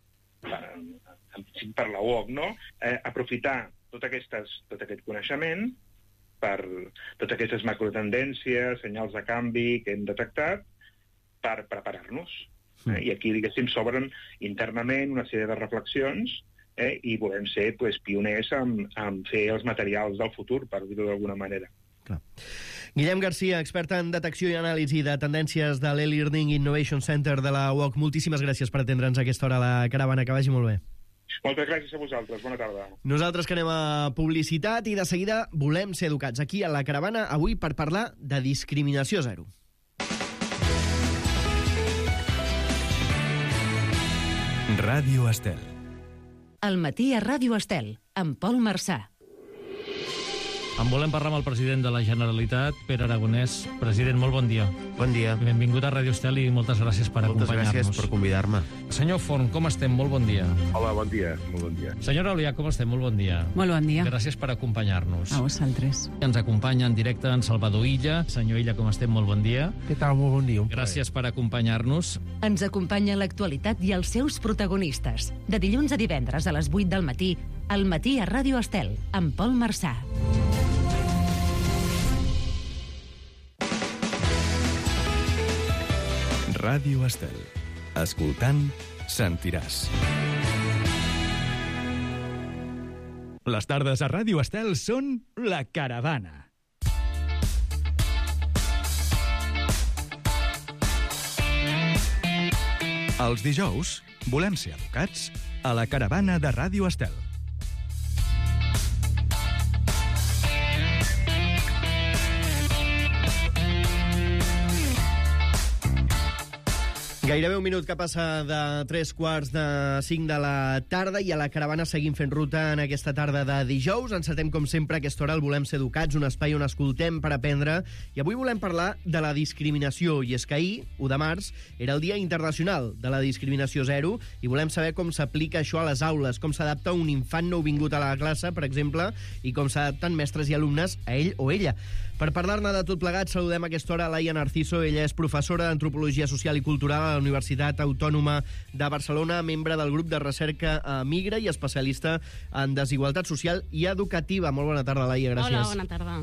per la U O C, no? Eh, aprofitar tot, aquestes, tot aquest coneixement per totes aquestes macrotendències, senyals de canvi que hem detectat, per preparar-nos. Eh? I aquí, diguéssim, s'obren internament una sèrie de reflexions eh? i volem ser pues, pioners en, en fer els materials del futur, per dir-ho d'alguna manera. Clar. Guillem Garcia, expert en detecció i anàlisi de tendències de l'e-Learning Innovation Center de la U O C. Moltíssimes gràcies per atendre'ns a aquesta hora a la caravana. Que vagi molt bé. Moltes gràcies a vosaltres. Bona tarda. Nosaltres que anem a publicitat i de seguida volem ser educats aquí a la caravana avui per parlar de discriminació zero. Ràdio Estel. Al matí a Ràdio Estel, amb Pol Marçà. En volem parlar amb el president de la Generalitat, Pere Aragonès. President, molt bon dia. Bon dia. Benvingut a Ràdio Estel i moltes gràcies per moltes acompanyar-nos. Moltes gràcies per convidar-me. Senyor Forn, com estem? Molt bon dia. Hola, bon dia. Molt bon dia. Senyora Olià, com estem? Molt bon dia. Molt bon dia. Gràcies per acompanyar-nos. A vosaltres. Ens acompanya en directe en Salvador Illa. Senyor Illa, com estem? Molt bon dia. Què tal? Molt bon dia. Gràcies per acompanyar-nos. Ens acompanya l'actualitat i els seus protagonistes. De dilluns a divendres a les vuit del matí, al matí a Ràdio Estel, amb Pol Marçà. Ràdio Estel. Escoltant, sentiràs. Les tardes a Ràdio Estel són La Caravana. Els dijous volem ser educats a La Caravana de Ràdio Estel. Gairebé un minut que passa de tres quarts de cinc de la tarda i a la caravana seguim fent ruta en aquesta tarda de dijous. Encetem, com sempre, a aquesta hora el Volem ser educats, un espai on escoltem per aprendre. I avui volem parlar de la discriminació. I és que ahir, u de març, era el Dia Internacional de la Discriminació Zero i volem saber com s'aplica això a les aules, com s'adapta un infant nouvingut a la classe, per exemple, i com s'adapten mestres i alumnes a ell o ella. Per parlar-ne de tot plegat, saludem a aquesta hora a Laia Narciso. Ella és professora d'Antropologia Social i Cultural a la Universitat Autònoma de Barcelona, membre del grup de recerca Migra i especialista en desigualtat social i educativa. Molt bona tarda, Laia, gràcies. Hola, bona tarda.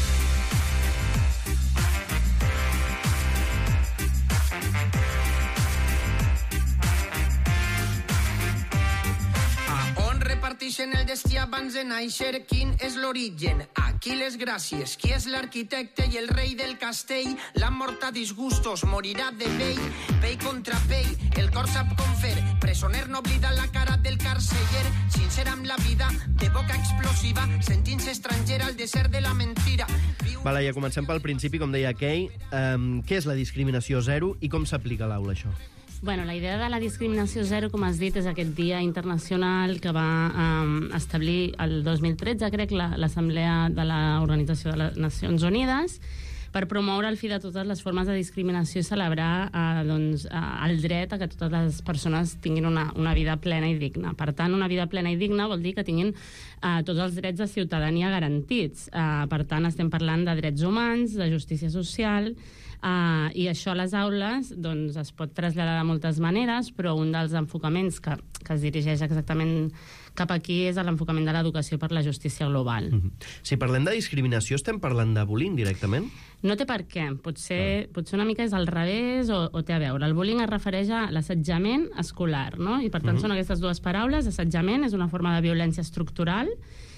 En el destí abans de néixer, quin és l'origen? Aquí les gràcies, qui és l'arquitecte i el rei del castell? La mort a disgustos, morirà de vell, pell contra pell, el cor sap com fer, presoner no oblida la cara del carceller, sincer amb la vida, de boca explosiva, sentint-se estranger al desert de la mentira. Va, Laia, comencem pel principi, com deia Kay. Um, què és la discriminació zero i com s'aplica a l'aula, això? Bueno, la idea de la discriminació zero, com has dit, és aquest dia internacional que va um, establir el dos mil tretze, crec, l'Assemblea de l'Organització de les Nacions Unides, per promoure el fi de totes les formes de discriminació i celebrar eh, doncs, eh, el dret a que totes les persones tinguin una, una vida plena i digna. Per tant, una vida plena i digna vol dir que tinguin eh, tots els drets de ciutadania garantits. Eh, per tant, estem parlant de drets humans, de justícia social. Uh, i això a les aules doncs, es pot traslladar de moltes maneres, però un dels enfocaments que, que es dirigeix exactament cap aquí és l'enfocament de l'educació per la justícia global. Mm-hmm. Si parlem de discriminació, estem parlant de bullying directament? No té per què. Potser, ah. potser una mica és al revés o, o té a veure. El bullying es refereix a l'assetjament escolar, no? I per tant mm-hmm. són aquestes dues paraules. Assetjament és una forma de violència estructural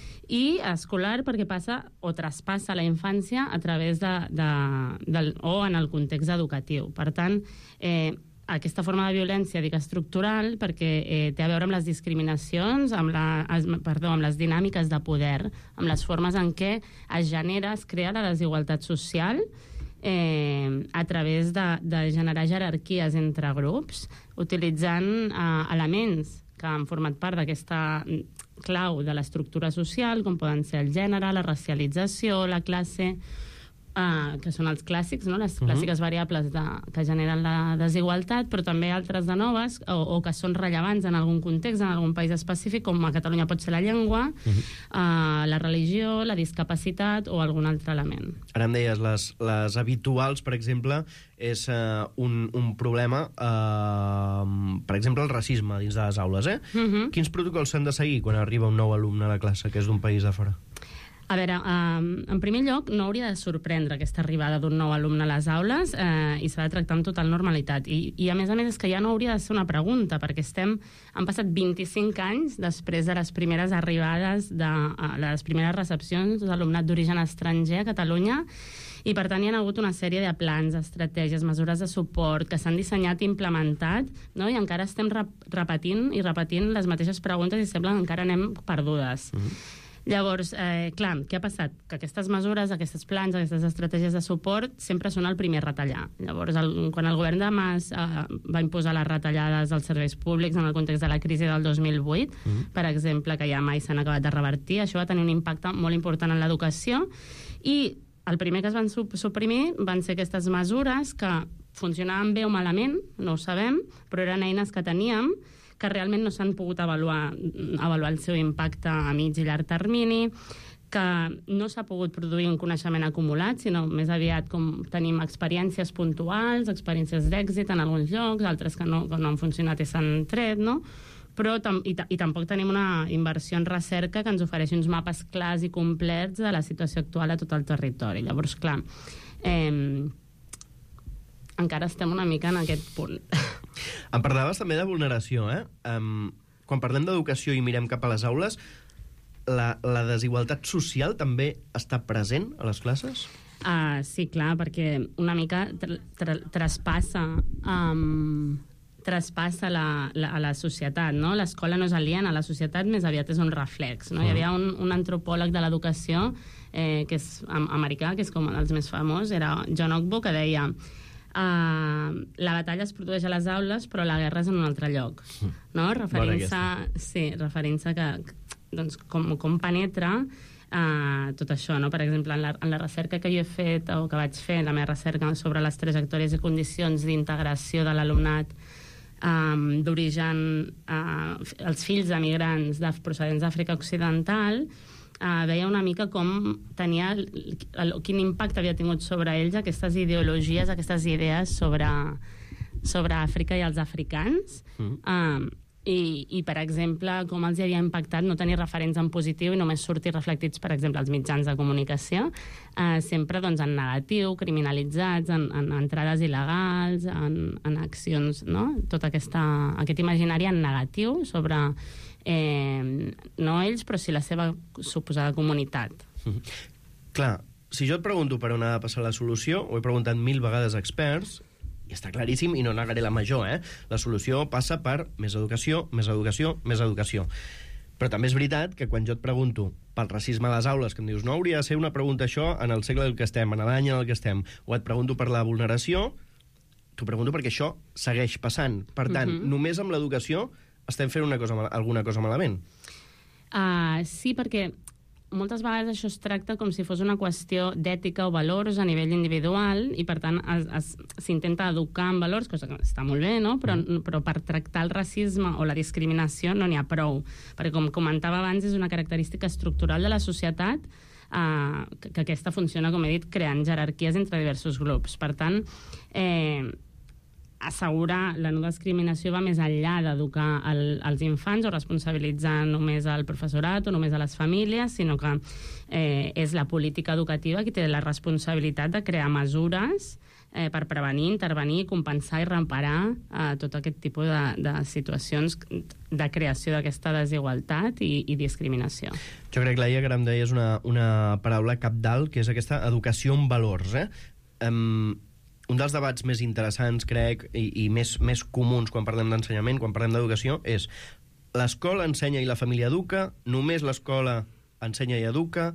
i escolar perquè passa o traspassa la infància a través de, de, del, o en el context educatiu. Per tant, eh, aquesta forma de violència, dic estructural, perquè eh, té a veure amb les discriminacions, amb, la, es, perdó, amb les dinàmiques de poder, amb les formes en què es genera, es crea la desigualtat social eh, a través de, de generar jerarquies entre grups, utilitzant eh, elements que han format part d'aquesta clau de l'estructura social, com poden ser el gènere, la racialització, la classe, uh, que són els clàssics, no? Les uh-huh. clàssiques variables de, que generen la desigualtat, però també altres de noves, o, o que són rellevants en algun context, en algun país específic, com a Catalunya pot ser la llengua, uh-huh. uh, la religió, la discapacitat o algun altre element. Ara em deies, les, les habituals, per exemple, és uh, un, un problema, uh, per exemple, el racisme dins de les aules, eh? Uh-huh. Quins protocols s'han de seguir quan arriba un nou alumne a la classe que és d'un país de fora? A veure, um, en primer lloc, no hauria de sorprendre aquesta arribada d'un nou alumne a les aules eh, i s'ha de tractar amb total normalitat. I, I, a més a més, és que ja no hauria de ser una pregunta, perquè estem, han passat vint-i-cinc anys després de les primeres arribades, de, uh, les primeres recepcions d'alumnat d'origen estranger a Catalunya, i per tant hi ha hagut una sèrie de plans, estratègies, mesures de suport que s'han dissenyat i implementat, no? I encara estem rep repetint i repetint les mateixes preguntes i sembla que encara anem perdudes. Mm-hmm. Llavors, eh, clar, què ha passat? Que aquestes mesures, aquests plans, aquestes estratègies de suport sempre són el primer a retallar. Llavors, el, quan el govern de Mas eh, va imposar les retallades als serveis públics en el context de la crisi del dos mil vuit, mm-hmm. per exemple, que ja mai s'han acabat de revertir, això va tenir un impacte molt important en l'educació i el primer que es van suprimir van ser aquestes mesures que funcionaven bé o malament, no ho sabem, però eren eines que teníem, que realment no s'han pogut avaluar, avaluar el seu impacte a mig i llarg termini, que no s'ha pogut produir un coneixement acumulat, sinó més aviat com tenim experiències puntuals, experiències d'èxit en alguns llocs, altres que no, que no han funcionat i s'han tret, no? Però tam i, i tampoc tenim una inversió en recerca que ens ofereixi uns mapes clars i complets de la situació actual a tot el territori. Llavors, clar, eh, encara estem una mica en aquest punt. Em parlaves també de vulneració, eh? Um, quan parlem d'educació i mirem cap a les aules, la, la desigualtat social també està present a les classes? Uh, sí, clar, perquè una mica tra tra traspassa... Um, traspassa la, la, a la societat, no? L'escola no és aliena, la societat més aviat és un reflex, no? Uh-huh. Hi havia un, un antropòleg de l'educació eh, que és americà, que és com els més famós, era John Ogbo, que deia Uh, la batalla es produeix a les aules, però la guerra és en un altre lloc, no? Referint-se, sí, referint-se que, doncs, com, com penetra uh, tot això, no? Per exemple, en la, en la recerca que jo he fet, o que vaig fer, la meva recerca sobre les trajectòries i condicions d'integració de l'alumnat um, d'origen, uh, els fills d'emigrants de, procedents d'Àfrica Occidental, Uh, veia una mica com tenia el, el, quin impacte havia tingut sobre ells aquestes ideologies, aquestes idees sobre, sobre Àfrica i els africans. Mm. Uh, i, i, per exemple, com els havia impactat no tenir referents en positiu i només sortir reflectits, per exemple, als mitjans de comunicació, uh, sempre doncs, en negatiu, criminalitzats, en, en entrades il·legals, en, en accions, no? Tot aquesta, aquest imaginari en negatiu sobre... Eh, no ells, però sí la seva suposada comunitat. Mm-hmm. Clar, si jo et pregunto per on ha de passar la solució, ho he preguntat mil vegades a experts, i està claríssim, i no negaré la major, eh? La solució passa per més educació, més educació, més educació. Però també és veritat que quan jo et pregunto pel racisme a les aules, que em dius, no hauria de ser una pregunta això en el segle en què estem, en l'any en el que estem, o et pregunto per la vulneració, t'ho pregunto perquè això segueix passant. Per tant, mm-hmm. només amb l'educació estem fent una cosa, alguna cosa malament. Uh, sí, perquè moltes vegades això es tracta com si fos una qüestió d'ètica o valors a nivell individual i, per tant, s'intenta educar en valors, cosa que està molt bé, no? Però, mm. però per tractar el racisme o la discriminació no n'hi ha prou. Perquè, com comentava abans, és una característica estructural de la societat uh, que, que aquesta funciona, com he dit, creant jerarquies entre diversos grups. Per tant, eh, assegurar la no discriminació va més enllà d'educar el, els infants o responsabilitzar només el professorat o només a les famílies, sinó que eh, és la política educativa qui té la responsabilitat de crear mesures eh, per prevenir, intervenir, compensar i reparar eh, tot aquest tipus de, de situacions de creació d'aquesta desigualtat i, i discriminació. Jo crec, Laia, que ara em deies una, una paraula cabdal, que és aquesta educació en valors, eh? Um, un dels debats més interessants, crec, i, i més, més comuns quan parlem d'ensenyament, quan parlem d'educació, és l'escola ensenya i la família educa, només l'escola ensenya i educa,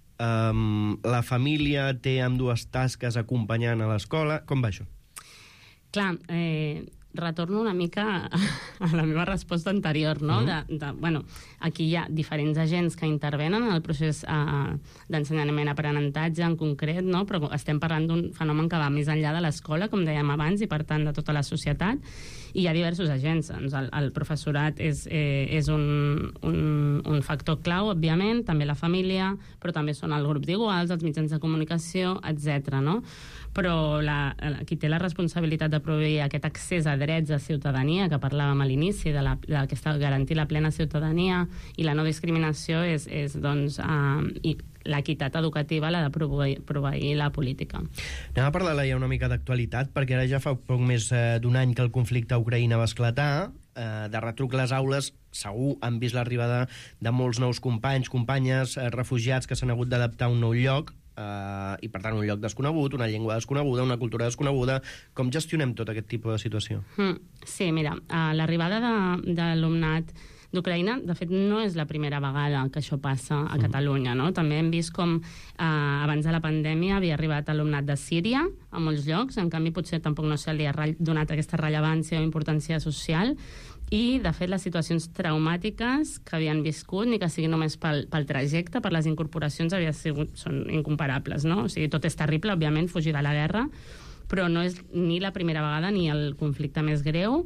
um, la família té ambdues tasques acompanyant a l'escola. Com va això? Clar, eh, retorno una mica a la meva resposta anterior, no? Mm. De, de, bueno, aquí hi ha diferents agents que intervenen en el procés uh, d'ensenyament-aprenentatge en concret, no? Però estem parlant d'un fenomen que va més enllà de l'escola, com dèiem abans, i per tant de tota la societat, i hi ha diversos agents. Doncs el, el professorat és, eh, és un, un, un factor clau, òbviament, també la família, però també són el grup d'iguals, els mitjans de comunicació, etcètera, no? Però la, qui té la responsabilitat de proveir aquest accés a drets de ciutadania, que parlàvem a l'inici, de, la, de que està garantir la plena ciutadania i la no discriminació, és, és doncs, uh, i l'equitat educativa l'ha de proveir, proveir la política. Anem a parlar, Laia, una mica d'actualitat, perquè ara ja fa poc més eh, d'un any que el conflicte a Ucraïna va esclatar. Eh, de retruc les aules segur han vist l'arribada de molts nous companys, companyes, eh, refugiats que s'han hagut d'adaptar a un nou lloc, Uh, i per tant un lloc desconegut, una llengua desconeguda, una cultura desconeguda. Com gestionem tot aquest tipus de situació? Mm, sí, mira, uh, l'arribada de, de l'alumnat d'Ucraïna, de fet, no és la primera vegada que això passa a Catalunya, no? També hem vist com uh, abans de la pandèmia havia arribat alumnat de Síria a molts llocs, en canvi potser tampoc no se li ha donat aquesta rellevància o importància social, i, de fet, les situacions traumàtiques que havien viscut, ni que sigui només pel, pel trajecte, per les incorporacions, havia sigut, són incomparables, no? O sigui, tot és terrible, òbviament, fugir de la guerra, però no és ni la primera vegada ni el conflicte més greu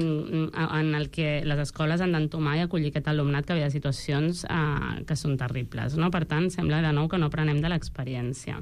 en el que les escoles han d'entomar i acollir aquest alumnat que ve de situacions eh, que són terribles, no? Per tant, sembla de nou que no aprenem de l'experiència.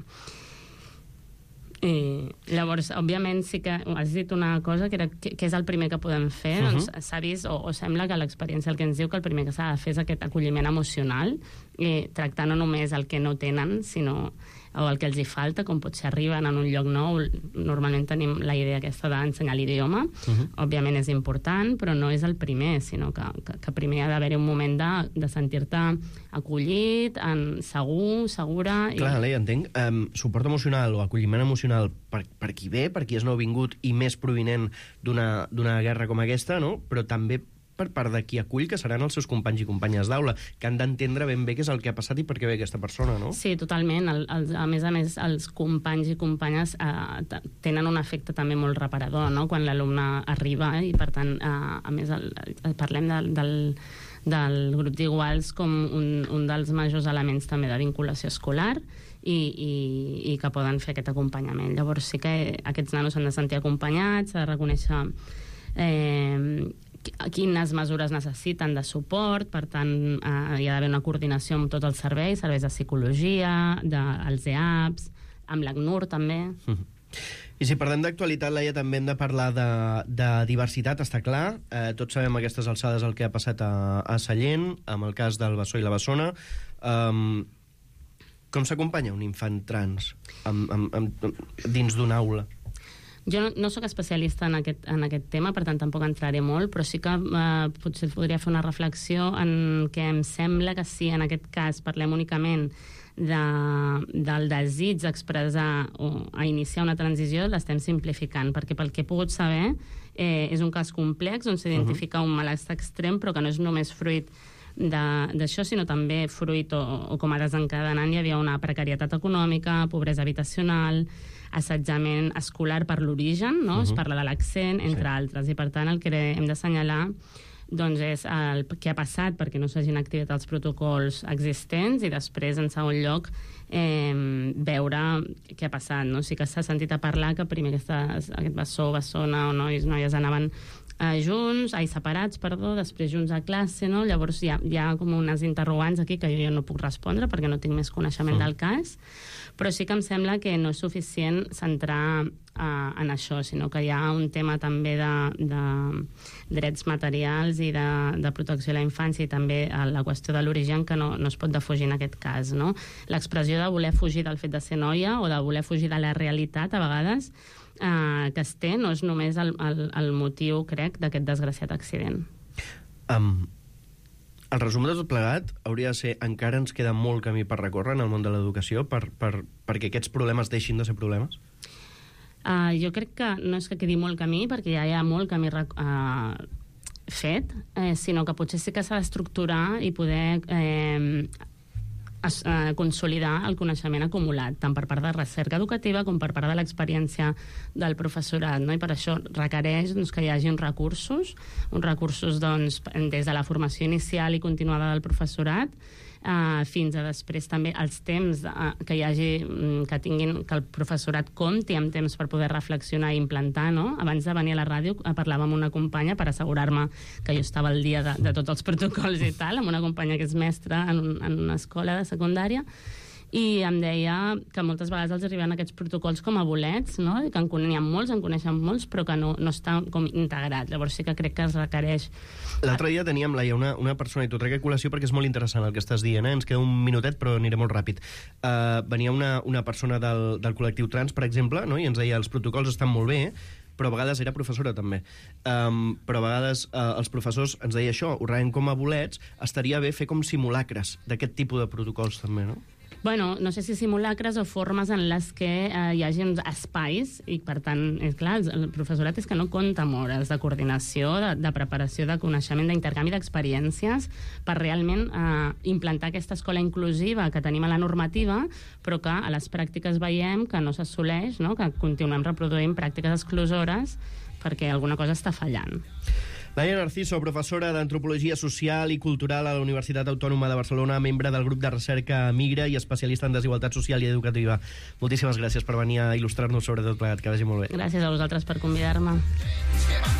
I llavors, òbviament, sí que has dit una cosa que, era, que, que és el primer que podem fer. Uh-huh. Doncs s'ha vist, o, o sembla que l'experiència el que ens diu que el primer que s'ha de fer és aquest acolliment emocional, i tractar no només el que no tenen, sinó o el que els hi falta, com potser arriben en un lloc nou. Normalment tenim la idea aquesta d'ensenyar l'idioma. Uh-huh. Òbviament és important, però no és el primer, sinó que, que, que primer ha d'haver-hi un moment de, de sentir-te acollit, en, segur, segura... Clar, i... Leia, entenc. Um, suport emocional o acolliment emocional per, per qui ve, per qui és nouvingut i més provinent d'una guerra com aquesta, no? Però també per part de qui acull, que seran els seus companys i companyes d'aula, que han d'entendre ben bé què és el que ha passat i per què ve aquesta persona, no? Sí, totalment. El, el, a més a més, els companys i companyes eh, tenen un efecte també molt reparador, no?, quan l'alumne arriba, eh, i per tant, eh, a més, el, parlem del, del, del grup d'iguals com un, un dels majors elements també de vinculació escolar, i, i, i que poden fer aquest acompanyament. Llavors sí que aquests nanos s'han de sentir acompanyats, s'ha de reconèixer eh, quines mesures necessiten de suport, per tant eh, hi ha d'haver una coordinació amb tots els serveis, serveis de psicologia, de, els E A Ps, amb l'ACNUR també. Mm-hmm. I si parlem d'actualitat, Laia, també hem de parlar de, de diversitat, està clar. Eh, tots sabem a aquestes alçades el que ha passat a, a Sallent, amb el cas del Bessó i la Bessona. Um, Com s'acompanya un infant trans amb, amb, amb, dins d'una aula? Jo no, no sóc especialista en aquest, en aquest tema, per tant tampoc entraré molt, però sí que eh, potser podria fer una reflexió en què em sembla que si en aquest cas parlem únicament de, del desig d'expressar o a iniciar una transició, l'estem simplificant, perquè pel que he pogut saber eh, és un cas complex on s'identifica uh-huh. un malestar extrem, però que no és només fruit d'això, sinó també fruit o, o com a desencadenant hi havia una precarietat econòmica, pobresa habitacional, assetjament escolar per l'origen, no? Uh-huh. Es parla de l'accent, entre sí. altres, i per tant el que hem d'assenyalar doncs és el que ha passat perquè no s'hagin activat els protocols existents i després, en segon lloc, eh, veure què ha passat, no? Sí que s'ha sentit a parlar que primer aquestes, aquest Bessó, Bessona o nois, noies anaven eh, junts, ai, separats, perdó, després junts a classe, no? Llavors hi ha, hi ha com unes interrogants aquí que jo, jo no puc respondre perquè no tinc més coneixement mm. del cas, però sí que em sembla que no és suficient centrar eh, en això, sinó que hi ha un tema també de, de drets materials i de, de protecció a la infància i també a la qüestió de l'origen que no, no es pot defugir en aquest cas, no? L'expressió de voler fugir del fet de ser noia o de voler fugir de la realitat, a vegades, eh, que es té, no és només el, el, el motiu, crec, d'aquest desgraciat accident. Um, el resum de tot plegat hauria de ser encara ens queda molt camí per recórrer en el món de l'educació per, per, perquè aquests problemes deixin de ser problemes? Uh, jo crec que no és que quedi molt camí, perquè ja hi ha molt camí uh, fet, eh, sinó que potser sí que s'ha d'estructurar i poder eh, es, eh, consolidar el coneixement acumulat, tant per part de recerca educativa com per part de l'experiència del professorat, no? I per això requereix doncs, que hi hagi uns recursos, uns recursos doncs, des de la formació inicial i continuada del professorat, Uh, fins a després també els temps uh, que hi hagi, um, que tinguin, que el professorat compti amb temps per poder reflexionar i implantar, no? Abans de venir a la ràdio uh, parlava amb una companya per assegurar-me que jo estava al dia de, de tots els protocols i tal, amb una companya que és mestra en, un, en una escola de secundària, i em deia que moltes vegades els arriben aquests protocols com a bolets, no? I que en coneixen molts, en coneixen molts, però que no, no està com integrat. Llavors sí que crec que es requereix... L'altre dia teníem, Laia, una, una persona, i t'ho trec a col·lació perquè és molt interessant el que estàs dient, eh? Ens queda un minutet, però aniré molt ràpid. Uh, venia una, una persona del, del col·lectiu trans, per exemple, no? I ens deia els protocols estan molt bé, però a vegades era professora també. Um, però a vegades uh, els professors ens deia això, ho rebem com a bolets, estaria bé fer com simulacres d'aquest tipus de protocols també, no? Bueno, no sé si simulacres o formes en les que eh, hi hagi uns espais i, per tant, és clar, el professorat és que no compta amb hores de coordinació, de, de preparació, de coneixement, d'intercanvi d'experiències per realment eh, implantar aquesta escola inclusiva que tenim a la normativa, però que a les pràctiques veiem que no s'assoleix, no? Que continuem reproduint pràctiques exclusores perquè alguna cosa està fallant. Laia Narciso, professora d'Antropologia Social i Cultural a la Universitat Autònoma de Barcelona, membre del grup de recerca Migra i especialista en desigualtat social i educativa. Moltíssimes gràcies per venir a il·lustrar-nos sobre tot plegat. Que vagi molt bé. Gràcies a vosaltres per convidar-me.